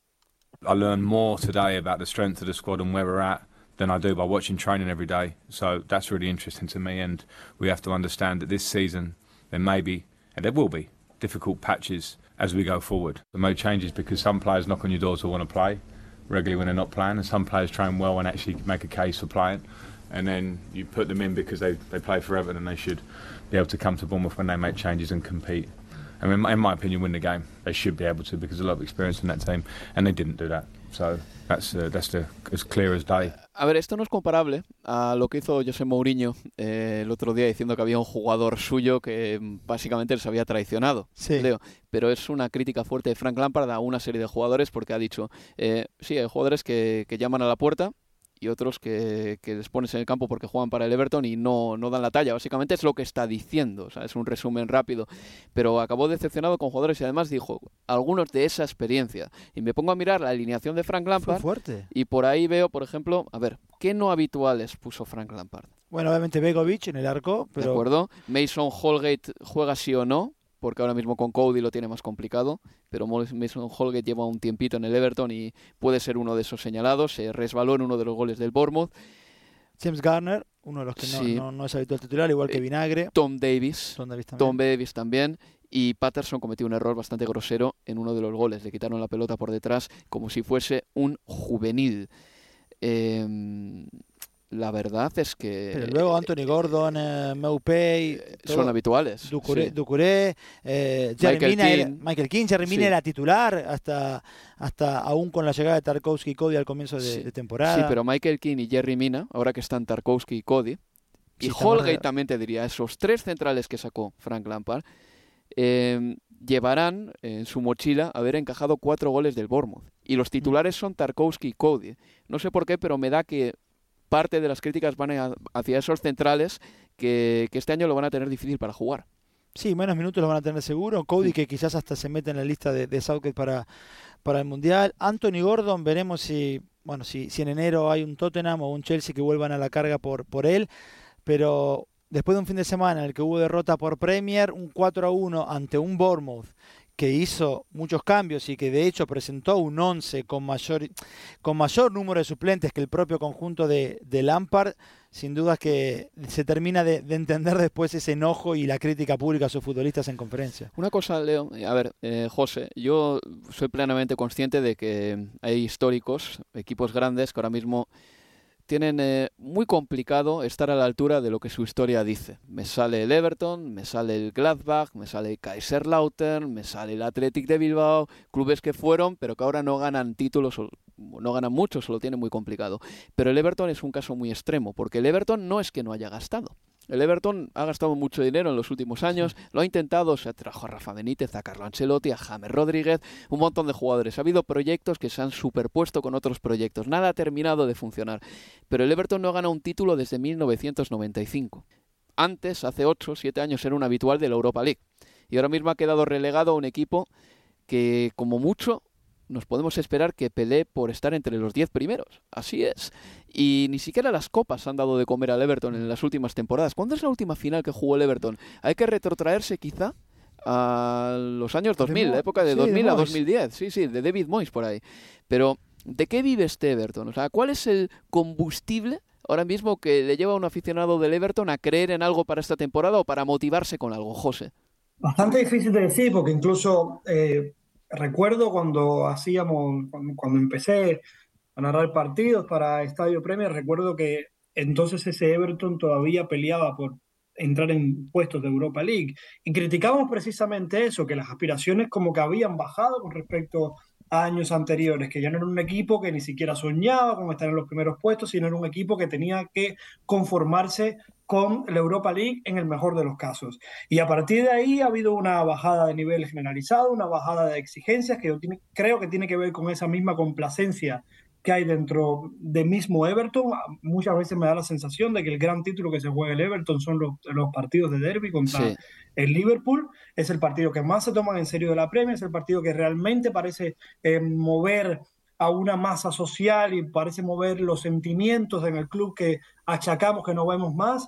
I learned more today about the strength of the squad and where we're at than I do by watching training every day. So that's really interesting to me, and we have to understand that this season there may be, and there will be, difficult patches as we go forward. The mode changes because some players knock on your door to want to play regularly when they're not playing, and some players train well and actually make a case for playing, and then you put them in because they, they play for Everton and they should be able to come to Bournemouth when they make changes and compete. I mean, in my opinion, win the game. They should be able to because there's a lot of experience in that team, and they didn't do that. So that's uh, that's the, as clear as day. A ver, esto no es comparable a lo que hizo José Mourinho eh, el otro día diciendo que había un jugador suyo que básicamente les había traicionado, sí. Leo. Pero es una crítica fuerte de Frank Lampard a una serie de jugadores porque ha dicho, eh, sí, hay jugadores que, que llaman a la puerta y otros que, que les pones en el campo porque juegan para el Everton y no, no dan la talla. Básicamente es lo que está diciendo, o sea, es un resumen rápido. Pero acabó decepcionado con jugadores y además dijo algunos de esa experiencia. Y me pongo a mirar la alineación de Frank Lampard. Fue fuerte. Y por ahí veo, por ejemplo, a ver, ¿qué no habituales puso Frank Lampard? Bueno, obviamente Begovic en el arco, pero... De acuerdo. Mason Holgate juega sí o no, porque ahora mismo con Cody lo tiene más complicado, pero Mason Holgate lleva un tiempito en el Everton y puede ser uno de esos señalados. Se resbaló en uno de los goles del Bournemouth. James Garner, uno de los que sí. no, no, no es habitual titular, igual que Vinagre. Tom Davis. Tom Davis también. Tom Davis también. Y Patterson cometió un error bastante grosero en uno de los goles. Le quitaron la pelota por detrás como si fuese un juvenil. Eh... La verdad es que... Pero luego Anthony Gordon, eh, Maupay... Son habituales. Doucouré, sí. Doucouré eh, Jerry Michael Mina Keane. Era, Michael Keane, Jerry Mina sí. era titular hasta, hasta aún con la llegada de Tarkowski y Cody al comienzo de, sí. de temporada. Sí, pero Michael Keane y Jerry Mina, ahora que están Tarkowski y Cody, y sí, Holgate también te diría, esos tres centrales que sacó Frank Lampard, eh, llevarán en su mochila haber encajado cuatro goles del Bournemouth. Y los titulares son Tarkowski y Cody. No sé por qué, pero me da que parte de las críticas van a, hacia esos centrales que, que este año lo van a tener difícil para jugar. Sí, menos minutos lo van a tener seguro. Cody, sí. que quizás hasta se mete en la lista de, de Southgate para, para el Mundial. Anthony Gordon, veremos si, bueno, si, si en enero hay un Tottenham o un Chelsea que vuelvan a la carga por, por él. Pero después de un fin de semana en el que hubo derrota por Premier, un cuatro a uno ante un Bournemouth que hizo muchos cambios y que de hecho presentó un once con mayor, con mayor número de suplentes que el propio conjunto de, de Lampard, sin duda que se termina de, de entender después ese enojo y la crítica pública a sus futbolistas en conferencia. Una cosa, Leo, a ver, eh, José, yo soy plenamente consciente de que hay históricos, equipos grandes que ahora mismo tienen eh, muy complicado estar a la altura de lo que su historia dice. Me sale el Everton, me sale el Gladbach, me sale el Kaiserslautern, me sale el Athletic de Bilbao, clubes que fueron, pero que ahora no ganan títulos, no ganan mucho, se lo tienen muy complicado. Pero el Everton es un caso muy extremo, porque el Everton no es que no haya gastado. El Everton ha gastado mucho dinero en los últimos años, sí. lo ha intentado, se trajo a Rafa Benítez, a Carlo Ancelotti, a James Rodríguez, un montón de jugadores. Ha habido proyectos que se han superpuesto con otros proyectos, nada ha terminado de funcionar. Pero el Everton no ha ganado un título desde mil novecientos noventa y cinco. Antes, hace ocho, siete años, era un habitual de la Europa League. y ahora mismo ha quedado relegado a un equipo que, como mucho, nos podemos esperar que pelee por estar entre los diez primeros. Así es. Y ni siquiera las copas han dado de comer al Everton en las últimas temporadas. ¿Cuándo es la última final que jugó el Everton? Hay que retrotraerse quizá a los años dos mil, la época de sí, dos mil de a Moyes. dos mil diez. Sí, sí, de David Moyes por ahí. Pero, ¿de qué vive este Everton? O sea, ¿cuál es el combustible ahora mismo que le lleva a un aficionado del Everton a creer en algo para esta temporada o para motivarse con algo, José? Bastante difícil de decir, porque incluso eh, recuerdo cuando hacíamos, cuando, cuando empecé a narrar partidos para Estadio Premier, recuerdo que entonces ese Everton todavía peleaba por entrar en puestos de Europa League. Y criticábamos precisamente eso, que las aspiraciones como que habían bajado con respecto a años anteriores, que ya no era un equipo que ni siquiera soñaba con estar en los primeros puestos, sino era un equipo que tenía que conformarse con la Europa League en el mejor de los casos. Y a partir de ahí ha habido una bajada de nivel generalizado, una bajada de exigencias que yo tiene, creo que tiene que ver con esa misma complacencia que hay dentro del mismo Everton. Muchas veces me da la sensación de que el gran título que se juega el Everton son los, los partidos de derbi contra Sí. el Liverpool. Es el partido que más se toman en serio de la Premier, es el partido que realmente parece eh, mover a una masa social y parece mover los sentimientos en el club que achacamos que no vemos más.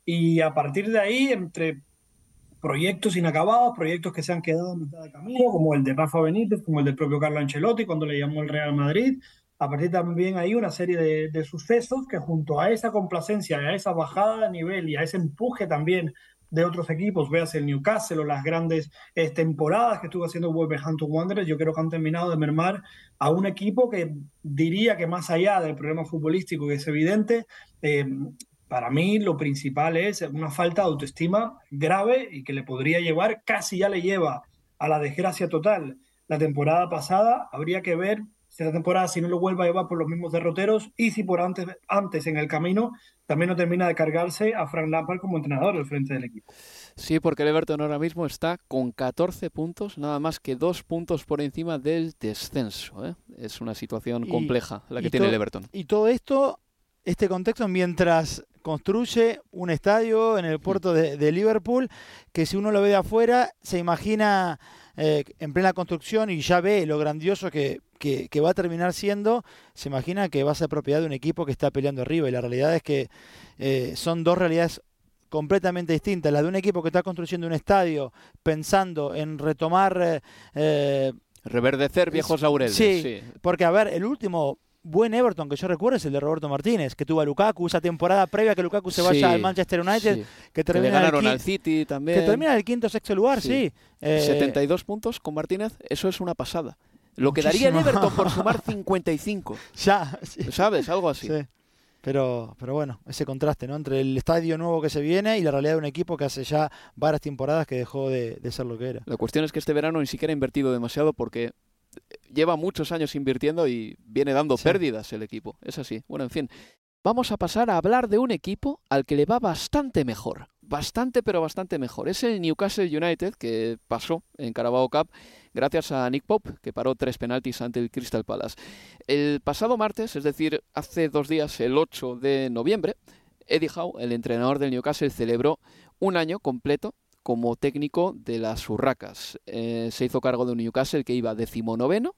Y a partir de ahí, entre proyectos inacabados, proyectos que se han quedado en mitad de camino, como el de Rafa Benítez, como el del propio Carlo Ancelotti cuando le llamó el Real Madrid. A partir también hay una serie de, de sucesos que, junto a esa complacencia, a esa bajada de nivel y a ese empuje también de otros equipos, veas el Newcastle o las grandes eh, temporadas que estuvo haciendo Wolverhampton Wanderers, yo creo que han terminado de mermar a un equipo que diría que, más allá del problema futbolístico que es evidente, eh, para mí lo principal es una falta de autoestima grave y que le podría llevar, casi ya le lleva, a la desgracia total. La temporada pasada habría que ver si esta temporada, si no lo vuelve a llevar por los mismos derroteros, y si por antes, antes en el camino también no termina de cargarse a Frank Lampard como entrenador al frente del equipo. Sí, porque el Everton ahora mismo está con catorce puntos, nada más que dos puntos por encima del descenso, ¿eh? Es una situación Y- compleja la que y tiene to- el Everton. Y todo esto, este contexto, mientras construye un estadio en el puerto de, de Liverpool, que si uno lo ve de afuera, se imagina eh, en plena construcción y ya ve lo grandioso que, que, que va a terminar siendo, se imagina que va a ser propiedad de un equipo que está peleando arriba. Y la realidad es que eh, son dos realidades completamente distintas. La de un equipo que está construyendo un estadio pensando en retomar... eh, eh, Reverdecer viejos laureles. Sí, Sí. porque a ver, el último buen Everton que yo recuerdo es el de Roberto Martínez, que tuvo a Lukaku, esa temporada previa a que Lukaku se vaya Sí, al Manchester United, sí. que Que termina le ganaron en el al qui- City también. que termina en el quinto o sexto lugar, sí. Eh, setenta y dos puntos con Martínez, eso es una pasada. Lo que daría el Muchísimo. Everton por sumar cincuenta y cinco. Ya, sí. ¿Sabes? Algo así. Sí. Pero, pero bueno, ese contraste, ¿no? Entre el estadio nuevo que se viene y la realidad de un equipo que hace ya varias temporadas que dejó de, de ser lo que era. La cuestión es que este verano ni siquiera ha invertido demasiado porque lleva muchos años invirtiendo y viene dando Sí. pérdidas el equipo. Es así. Bueno, en fin. Vamos a pasar a hablar de un equipo al que le va bastante mejor. Bastante, pero bastante mejor. Es el Newcastle United, que pasó en Carabao Cup gracias a Nick Pope, que paró tres penaltis ante el Crystal Palace. El pasado martes, es decir, hace dos días, el ocho de noviembre, Eddie Howe, el entrenador del Newcastle, celebró un año completo como técnico de las Urracas. Eh, se hizo cargo de un Newcastle que iba decimonoveno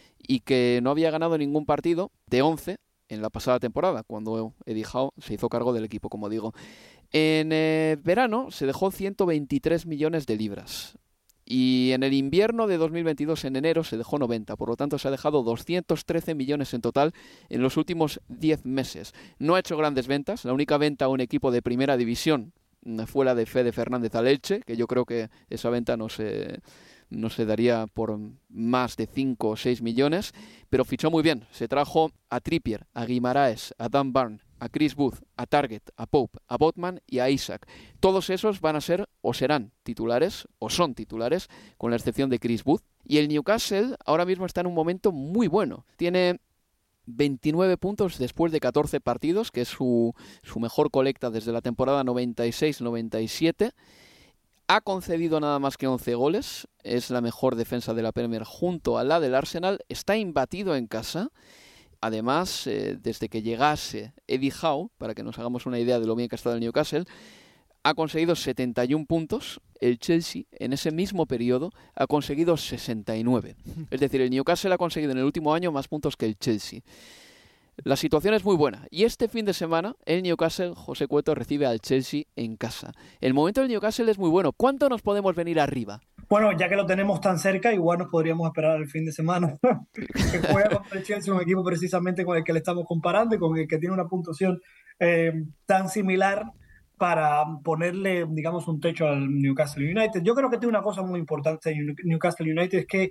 y que no había ganado ningún partido de once en la pasada temporada, cuando Eddie Howe se hizo cargo del equipo, como digo. En eh, verano se dejó ciento veintitrés millones de libras y en el invierno de dos mil veintidós, en enero, se dejó noventa. Por lo tanto, se ha dejado doscientos trece millones en total en los últimos diez meses. No ha hecho grandes ventas. La única venta a un equipo de primera división fue la de Fede Fernández al Elche, que yo creo que esa venta no se, no se daría por más de cinco o seis millones, pero fichó muy bien. Se trajo a Trippier, a Guimaraes, a Dan Burn, a Chris Booth, a Target, a Pope, a Botman y a Isaac. Todos esos van a ser o serán titulares o son titulares, con la excepción de Chris Booth. Y el Newcastle ahora mismo está en un momento muy bueno. Tiene veintinueve puntos después de catorce partidos, que es su, su mejor colecta desde la temporada noventa y seis noventa y siete. Ha concedido nada más que once goles. Es la mejor defensa de la Premier junto a la del Arsenal. Está imbatido en casa. Además, eh, desde que llegase Eddie Howe, para que nos hagamos una idea de lo bien que ha estado el Newcastle, ha conseguido setenta y un puntos, el Chelsea en ese mismo periodo ha conseguido sesenta y nueve. Es decir, el Newcastle ha conseguido en el último año más puntos que el Chelsea. La situación es muy buena. Y este fin de semana, el Newcastle, José Cueto, recibe al Chelsea en casa. El momento del Newcastle es muy bueno. ¿Cuánto nos podemos venir arriba? Bueno, ya que lo tenemos tan cerca, igual nos podríamos esperar el fin de semana. Que juega contra el Chelsea, un equipo precisamente con el que le estamos comparando y con el que tiene una puntuación eh, tan similar para ponerle, digamos, un techo al Newcastle United. Yo creo que tiene una cosa muy importante en Newcastle United, es que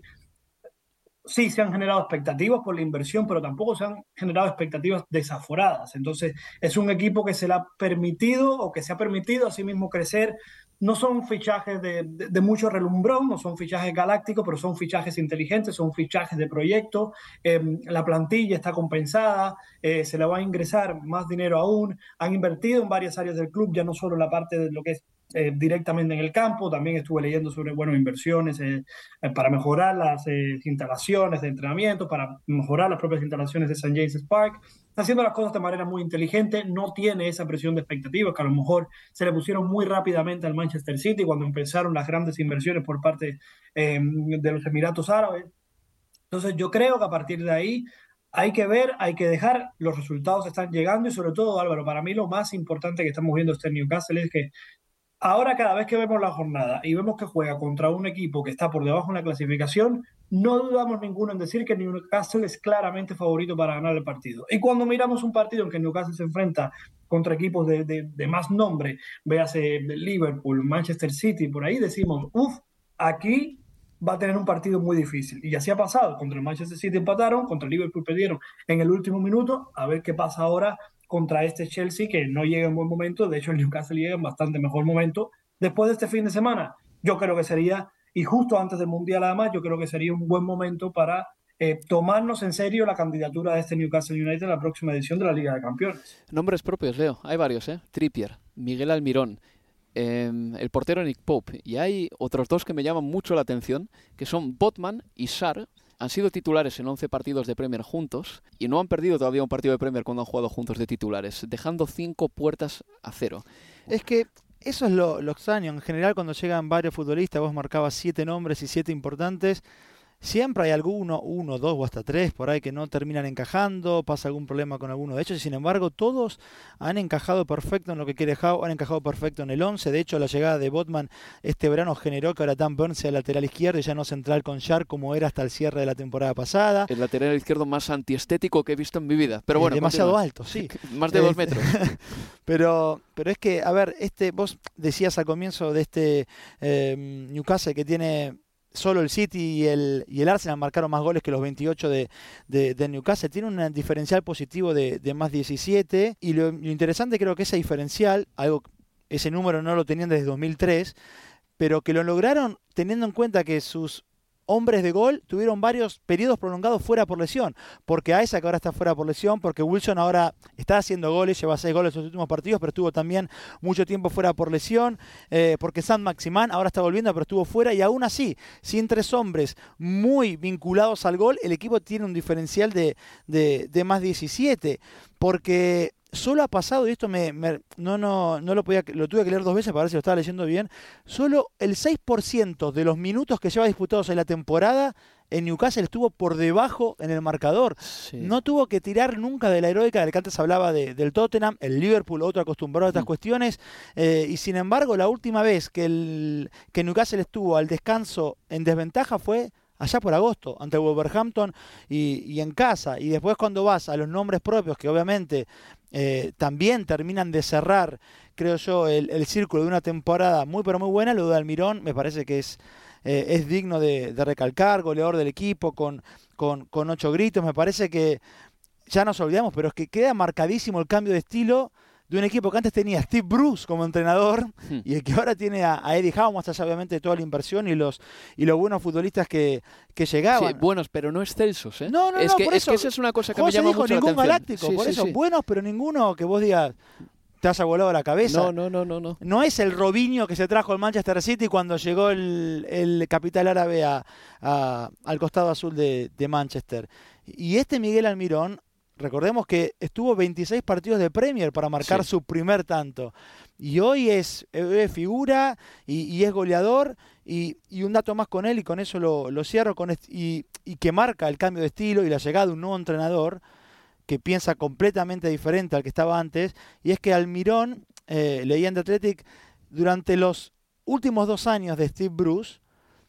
sí, se han generado expectativas por la inversión, pero tampoco se han generado expectativas desaforadas. Entonces, es un equipo que se le ha permitido o que se ha permitido a sí mismo crecer. No son fichajes de, de, de mucho relumbrón, no son fichajes galácticos, pero son fichajes inteligentes, son fichajes de proyecto. Eh, la plantilla está compensada, eh, se le va a ingresar más dinero aún. Han invertido en varias áreas del club, ya no solo la parte de lo que es Eh, directamente en el campo. También estuve leyendo sobre, bueno, inversiones eh, eh, para mejorar las eh, instalaciones de entrenamiento, para mejorar las propias instalaciones de Saint James's Park. Está haciendo las cosas de manera muy inteligente, no tiene esa presión de expectativas que a lo mejor se le pusieron muy rápidamente al Manchester City cuando empezaron las grandes inversiones por parte eh, de los Emiratos Árabes. Entonces yo creo que a partir de ahí hay que ver, hay que dejar, los resultados están llegando y sobre todo, Álvaro, para mí lo más importante que estamos viendo este Newcastle es que ahora cada vez que vemos la jornada y vemos que juega contra un equipo que está por debajo en la clasificación, no dudamos ninguno en decir que Newcastle es claramente favorito para ganar el partido. Y cuando miramos un partido en que Newcastle se enfrenta contra equipos de, de, de más nombre, véase Liverpool, Manchester City, por ahí decimos, uff, aquí va a tener un partido muy difícil. Y así ha pasado. Contra el Manchester City empataron, contra el Liverpool perdieron en el último minuto. A ver qué pasa ahora contra este Chelsea, que no llega en buen momento. De hecho, el Newcastle llega en bastante mejor momento. Después de este fin de semana, yo creo que sería, y justo antes del Mundial además, yo creo que sería un buen momento para eh, tomarnos en serio la candidatura de este Newcastle United en la próxima edición de la Liga de Campeones. Nombres propios, Leo. Hay varios, ¿eh? Trippier, Miguel Almirón, eh, el portero Nick Pope. Y hay otros dos que me llaman mucho la atención, que son Botman y Sarr. Han sido titulares en once partidos de Premier juntos y no han perdido todavía un partido de Premier cuando han jugado juntos de titulares, dejando cinco puertas a cero. Es que eso es lo, lo extraño. En general, cuando llegan varios futbolistas, vos marcabas siete nombres y siete importantes. Siempre hay alguno, uno, dos o hasta tres por ahí que no terminan encajando, pasa algún problema con alguno de ellos y sin embargo todos han encajado perfecto en lo que quiere Howe, han encajado perfecto en el once. De hecho, la llegada de Botman este verano generó que ahora Dan Burn sea lateral izquierdo y ya no central con Sharp como era hasta el cierre de la temporada pasada. El lateral izquierdo más antiestético que he visto en mi vida. Pero bueno, demasiado continúa. alto, sí. Más de dos metros. pero, pero es que, a ver, este vos decías al comienzo de este eh, Newcastle que tiene... Solo el City y el, y el Arsenal marcaron más goles que los veintiocho de, de, de Newcastle. Tiene un diferencial positivo de, de más diecisiete. Y lo, lo interesante creo que ese diferencial, algo, ese número no lo tenían desde dos mil tres, pero que lo lograron teniendo en cuenta que sus hombres de gol tuvieron varios periodos prolongados fuera por lesión, porque Isaac ahora está fuera por lesión, porque Wilson ahora está haciendo goles, lleva seis goles en los últimos partidos, pero estuvo también mucho tiempo fuera por lesión, eh, porque San Maximán ahora está volviendo, pero estuvo fuera, y aún así, sin tres hombres muy vinculados al gol, el equipo tiene un diferencial de, de, de más diecisiete, porque... Solo ha pasado, y esto me, me no, no, no lo podía, lo tuve que leer dos veces para ver si lo estaba leyendo bien, solo el seis por ciento de los minutos que lleva disputados en la temporada en Newcastle estuvo por debajo en el marcador. Sí. No tuvo que tirar nunca de la heroica del que antes hablaba de, del Tottenham, el Liverpool, otro acostumbrado a estas mm. cuestiones, eh, y sin embargo la última vez que, el, que Newcastle estuvo al descanso en desventaja fue... allá por agosto, ante Wolverhampton y, y en casa. Y después cuando vas a los nombres propios, que obviamente eh, también terminan de cerrar, creo yo, el, el círculo de una temporada muy pero muy buena, lo de Almirón me parece que es, eh, es digno de, de recalcar, goleador del equipo con, con, con ocho gritos. Me parece que ya nos olvidamos, pero es que queda marcadísimo el cambio de estilo de un equipo que antes tenía a Steve Bruce como entrenador hmm. y el que ahora tiene a, a Eddie Howe, más allá obviamente de toda la inversión y los y los buenos futbolistas que, que llegaban. Sí, buenos, pero no excelsos, ¿eh? No, no, es no, que, por es eso, que esa es una cosa que José me llama dijo, mucho la ningún atención. galáctico, Sí, por sí, eso, sí. buenos, pero ninguno que vos digas te haya volado la cabeza. No, no, no, no, no. No es el Robinho que se trajo el Manchester City cuando llegó el, el capital árabe a, a, al costado azul de, de Manchester. Y este Miguel Almirón, recordemos que estuvo veintiséis partidos de Premier para marcar sí. su primer tanto. Y hoy es, es figura y, y es goleador. Y, y un dato más con él, y con eso lo, lo cierro, con est- y, y que marca el cambio de estilo y la llegada de un nuevo entrenador que piensa completamente diferente al que estaba antes, y es que Almirón, eh, leía en The Athletic, durante los últimos dos años de Steve Bruce,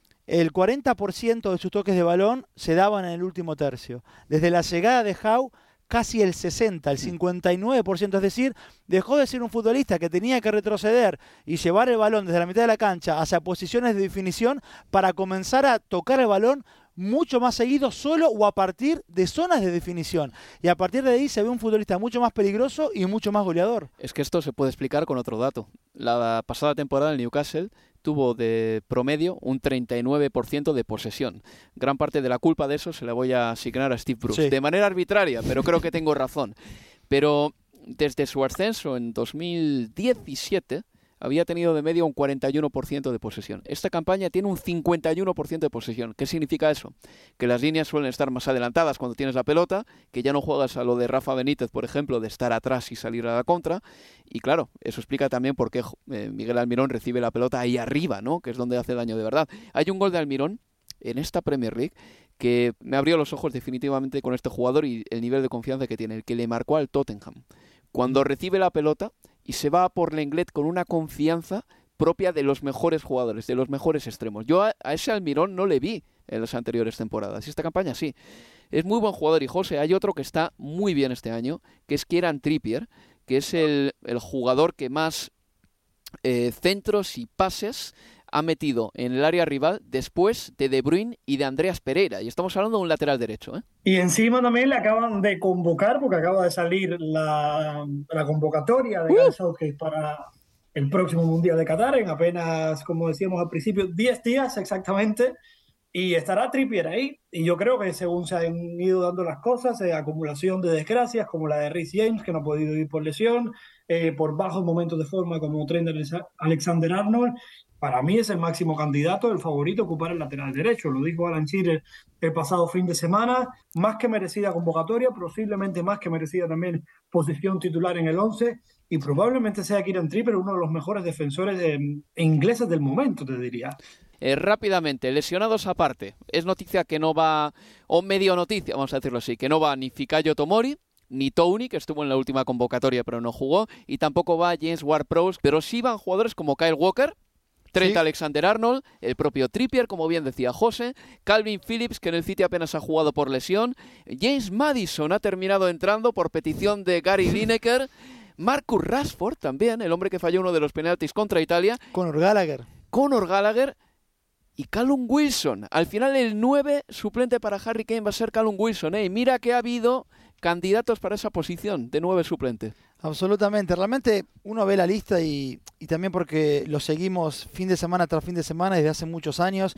el cuarenta por ciento de sus toques de balón se daban en el último tercio. Desde la llegada de Howe, casi el sesenta, el cincuenta y nueve por ciento, es decir, dejó de ser un futbolista que tenía que retroceder y llevar el balón desde la mitad de la cancha hacia posiciones de definición para comenzar a tocar el balón mucho más seguido solo o a partir de zonas de definición. Y a partir de ahí se ve un futbolista mucho más peligroso y mucho más goleador. Es que esto se puede explicar con otro dato. La pasada temporada el Newcastle tuvo de promedio un treinta y nueve por ciento de posesión. Gran parte de la culpa de eso se la voy a asignar a Steve Bruce. Sí. De manera arbitraria, pero creo que tengo razón. Pero desde su ascenso en dos mil diecisiete había tenido de media un cuarenta y uno por ciento de posesión. Esta campaña tiene un cincuenta y uno por ciento de posesión. ¿Qué significa eso? Que las líneas suelen estar más adelantadas cuando tienes la pelota, que ya no juegas a lo de Rafa Benítez, por ejemplo, de estar atrás y salir a la contra. Y claro, eso explica también por qué eh, Miguel Almirón recibe la pelota ahí arriba, ¿no? Que es donde hace daño de verdad. Hay un gol de Almirón en esta Premier League que me abrió los ojos definitivamente con este jugador y el nivel de confianza que tiene, el que le marcó al Tottenham. Cuando recibe la pelota y se va por Lenglet con una confianza propia de los mejores jugadores, de los mejores extremos. Yo a, a ese Almirón no le vi en las anteriores temporadas, y esta campaña sí. Es muy buen jugador, y José, hay otro que está muy bien este año, que es Kieran Trippier, que es el, el jugador que más eh, centros y pases ha metido en el área rival después de De Bruyne y de Andreas Pereira. Y estamos hablando de un lateral derecho, ¿eh? Y encima también le acaban de convocar, porque acaba de salir la, la convocatoria de Gareth Southgate para el próximo Mundial de Qatar, en apenas, como decíamos al principio, diez días exactamente, y estará Trippier ahí. Y yo creo que según se han ido dando las cosas, eh, acumulación de desgracias, como la de Reece James, que no ha podido ir por lesión, eh, por bajos momentos de forma como Trent Alexander-Arnold, para mí es el máximo candidato, el favorito a ocupar el lateral derecho. Lo dijo Alan Shearer el pasado fin de semana. Más que merecida convocatoria, posiblemente más que merecida también posición titular en el once, y probablemente sea Kieran Trippier uno de los mejores defensores de, ingleses del momento, te diría. Eh, rápidamente, lesionados aparte. Es noticia que no va, o medio noticia, vamos a decirlo así, que no va ni Fikayo Tomori, ni Tony, que estuvo en la última convocatoria pero no jugó, y tampoco va James Ward-Prowse, pero sí van jugadores como Kyle Walker, Trent ¿Sí? Alexander-Arnold, el propio Trippier, como bien decía José, Calvin Phillips, que en el City apenas ha jugado por lesión, James Maddison ha terminado entrando por petición de Gary Lineker, Marcus Rashford también, el hombre que falló uno de los penaltis contra Italia, Conor Gallagher, Conor Gallagher y Callum Wilson. Al final el nueve suplente para Harry Kane va a ser Callum Wilson, ¿eh? Y mira que ha habido candidatos para esa posición de nueve suplente. Absolutamente, realmente uno ve la lista y, y también porque lo seguimos fin de semana tras fin de semana desde hace muchos años,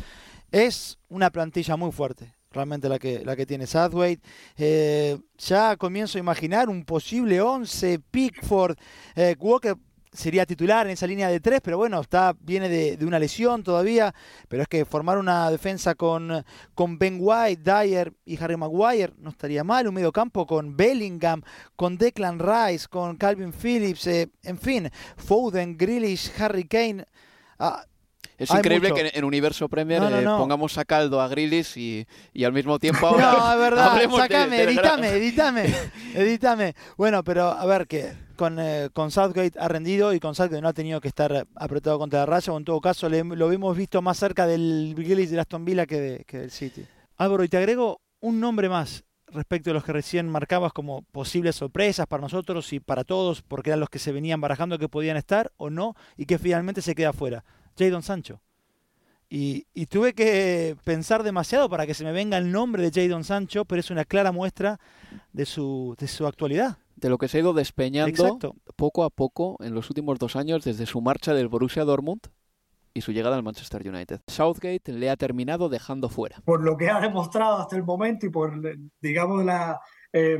es una plantilla muy fuerte, realmente la que, la que tiene Southgate. Eh, ya comienzo a imaginar un posible once, Pickford, eh, Walker sería titular en esa línea de tres, pero bueno, está viene de, de una lesión todavía, pero es que formar una defensa con, con Ben White, Dyer y Harry Maguire no estaría mal, un medio campo con Bellingham, con Declan Rice, con Calvin Phillips, eh, en fin, Foden, Grealish, Harry Kane. Ah, es increíble mucho. Que en Universo Premier no, no, no. Eh, pongamos a caldo a Grealish y, y al mismo tiempo ahora no, es verdad, sácame, de, de edítame, edítame, edítame. Bueno, pero a ver, que con, eh, con Southgate ha rendido y con Southgate no ha tenido que estar apretado contra la raya, o en todo caso le, lo hemos visto más cerca del Grealish de Aston Villa que, de, que del City. Álvaro, y te agrego un nombre más respecto a los que recién marcabas como posibles sorpresas para nosotros y para todos, porque eran los que se venían barajando que podían estar o no, y que finalmente se queda fuera. Jadon Sancho. Y, y tuve que pensar demasiado para que se me venga el nombre de Jadon Sancho, pero es una clara muestra de su, de su actualidad. De lo que se ha ido despeñando Exacto. poco a poco en los últimos dos años desde su marcha del Borussia Dortmund y su llegada al Manchester United. Southgate le ha terminado dejando fuera. Por lo que ha demostrado hasta el momento y por, digamos, la, eh,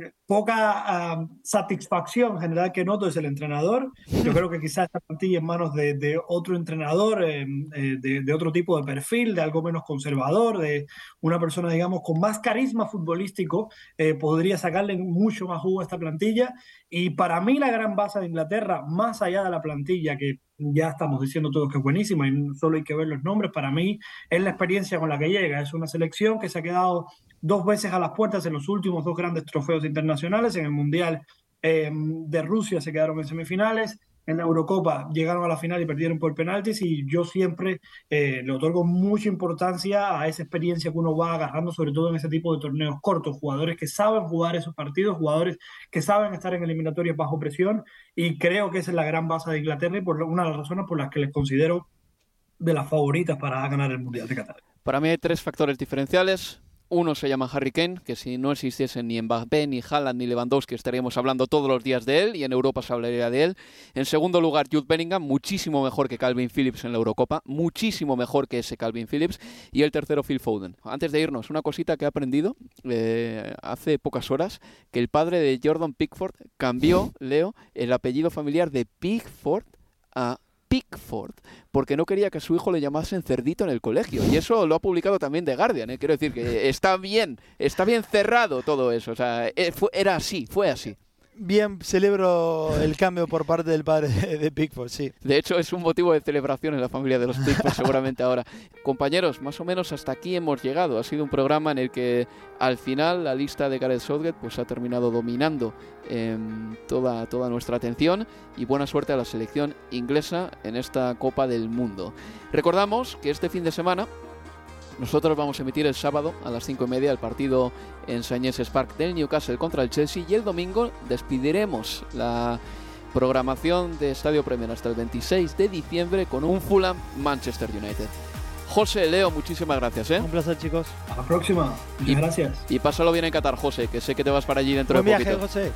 poca uh, satisfacción general que noto es el entrenador. Yo creo que quizás esta plantilla en manos de, de otro entrenador, eh, eh, de, de otro tipo de perfil, de algo menos conservador, de una persona, digamos, con más carisma futbolístico, eh, podría sacarle mucho más jugo a esta plantilla. Y para mí la gran base de Inglaterra, más allá de la plantilla, que ya estamos diciendo todos que es buenísima y solo hay que ver los nombres, para mí es la experiencia con la que llega. Es una selección que se ha quedado dos veces a las puertas en los últimos dos grandes trofeos internacionales. En el Mundial eh, de Rusia se quedaron en semifinales, en la Eurocopa llegaron a la final y perdieron por penaltis, y yo siempre eh, le otorgo mucha importancia a esa experiencia que uno va agarrando, sobre todo en ese tipo de torneos cortos, jugadores que saben jugar esos partidos, jugadores que saben estar en eliminatorias bajo presión, y creo que esa es la gran base de Inglaterra y por una de las razones por las que les considero de las favoritas para ganar el Mundial de Qatar. Para mí hay tres factores diferenciales. Uno se llama Harry Kane, que si no existiesen ni Mbappé, ni Haaland, ni Lewandowski, estaríamos hablando todos los días de él, y en Europa se hablaría de él. En segundo lugar, Jude Bellingham, muchísimo mejor que Calvin Phillips en la Eurocopa, muchísimo mejor que ese Calvin Phillips. Y el tercero, Phil Foden. Antes de irnos, una cosita que he aprendido eh, hace pocas horas, que el padre de Jordan Pickford cambió, Leo, el apellido familiar de Pickford a Pickford, porque no quería que a su hijo le llamasen cerdito en el colegio, y eso lo ha publicado también The Guardian, ¿eh? Quiero decir que está bien, está bien cerrado todo eso, o sea, eh, fue, era así, fue así. Bien, celebro el cambio por parte del padre de, de Pickford, sí. De hecho, es un motivo de celebración en la familia de los Pickford seguramente ahora. Compañeros, más o menos hasta aquí hemos llegado. Ha sido un programa en el que al final la lista de Gareth Southgate pues ha terminado dominando eh, toda, toda nuestra atención, y buena suerte a la selección inglesa en esta Copa del Mundo. Recordamos que este fin de semana nosotros vamos a emitir el sábado a las cinco y media el partido en Saint James's Park del Newcastle contra el Chelsea, y el domingo despediremos la programación de Estadio Premier hasta el veintiséis de diciembre con un Fulham Manchester United. José, Leo, muchísimas gracias, ¿eh? Un placer, chicos. A la próxima. Muchas y, gracias. Y pásalo bien en Qatar, José, que sé que te vas para allí dentro Buen de viaje, poquito. José.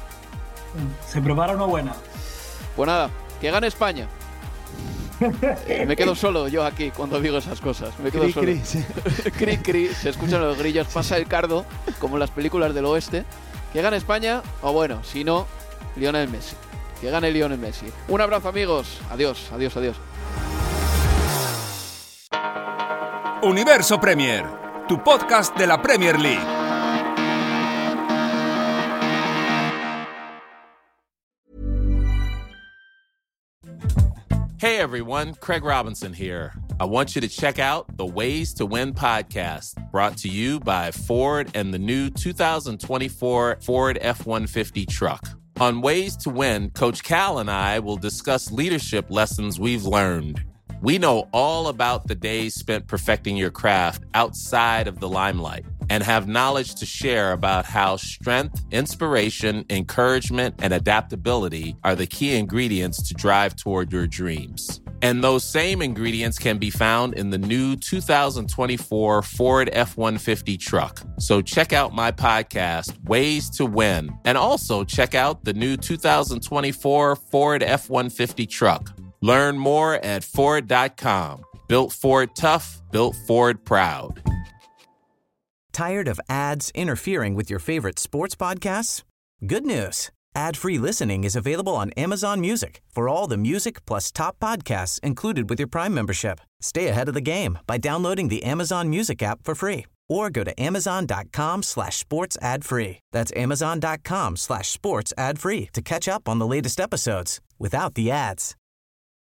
Se prepara una buena. Pues nada, que gane España. Me quedo solo yo aquí cuando digo esas cosas. Me quedo cri, solo. Cri, sí. Cri, cri, se escuchan los grillos, pasa el cardo, como en las películas del oeste. Que gane España, o bueno, si no, Lionel Messi. Que gane Lionel Messi. Un abrazo, amigos. Adiós, adiós, adiós. Universo Premier, tu podcast de la Premier League. Hey everyone, Craig Robinson here. I want you to check out the Ways to Win podcast, brought to you by Ford and the new two thousand twenty-four Ford F one fifty truck. On Ways to Win, Coach Cal and I will discuss leadership lessons we've learned. We know all about the days spent perfecting your craft outside of the limelight, and have knowledge to share about how strength, inspiration, encouragement, and adaptability are the key ingredients to drive toward your dreams. And those same ingredients can be found in the new two thousand twenty-four Ford F one fifty truck. So check out my podcast, Ways to Win, and also check out the new two thousand twenty-four Ford F one fifty truck. Learn more at Ford dot com. Built Ford tough, built Ford proud. Tired of ads interfering with your favorite sports podcasts? Good news. Ad-free listening is available on Amazon Music for all the music plus top podcasts included with your Prime membership. Stay ahead of the game by downloading the Amazon Music app for free, or go to amazon.com slash sports ad free. That's amazon.com slash sports ad free to catch up on the latest episodes without the ads.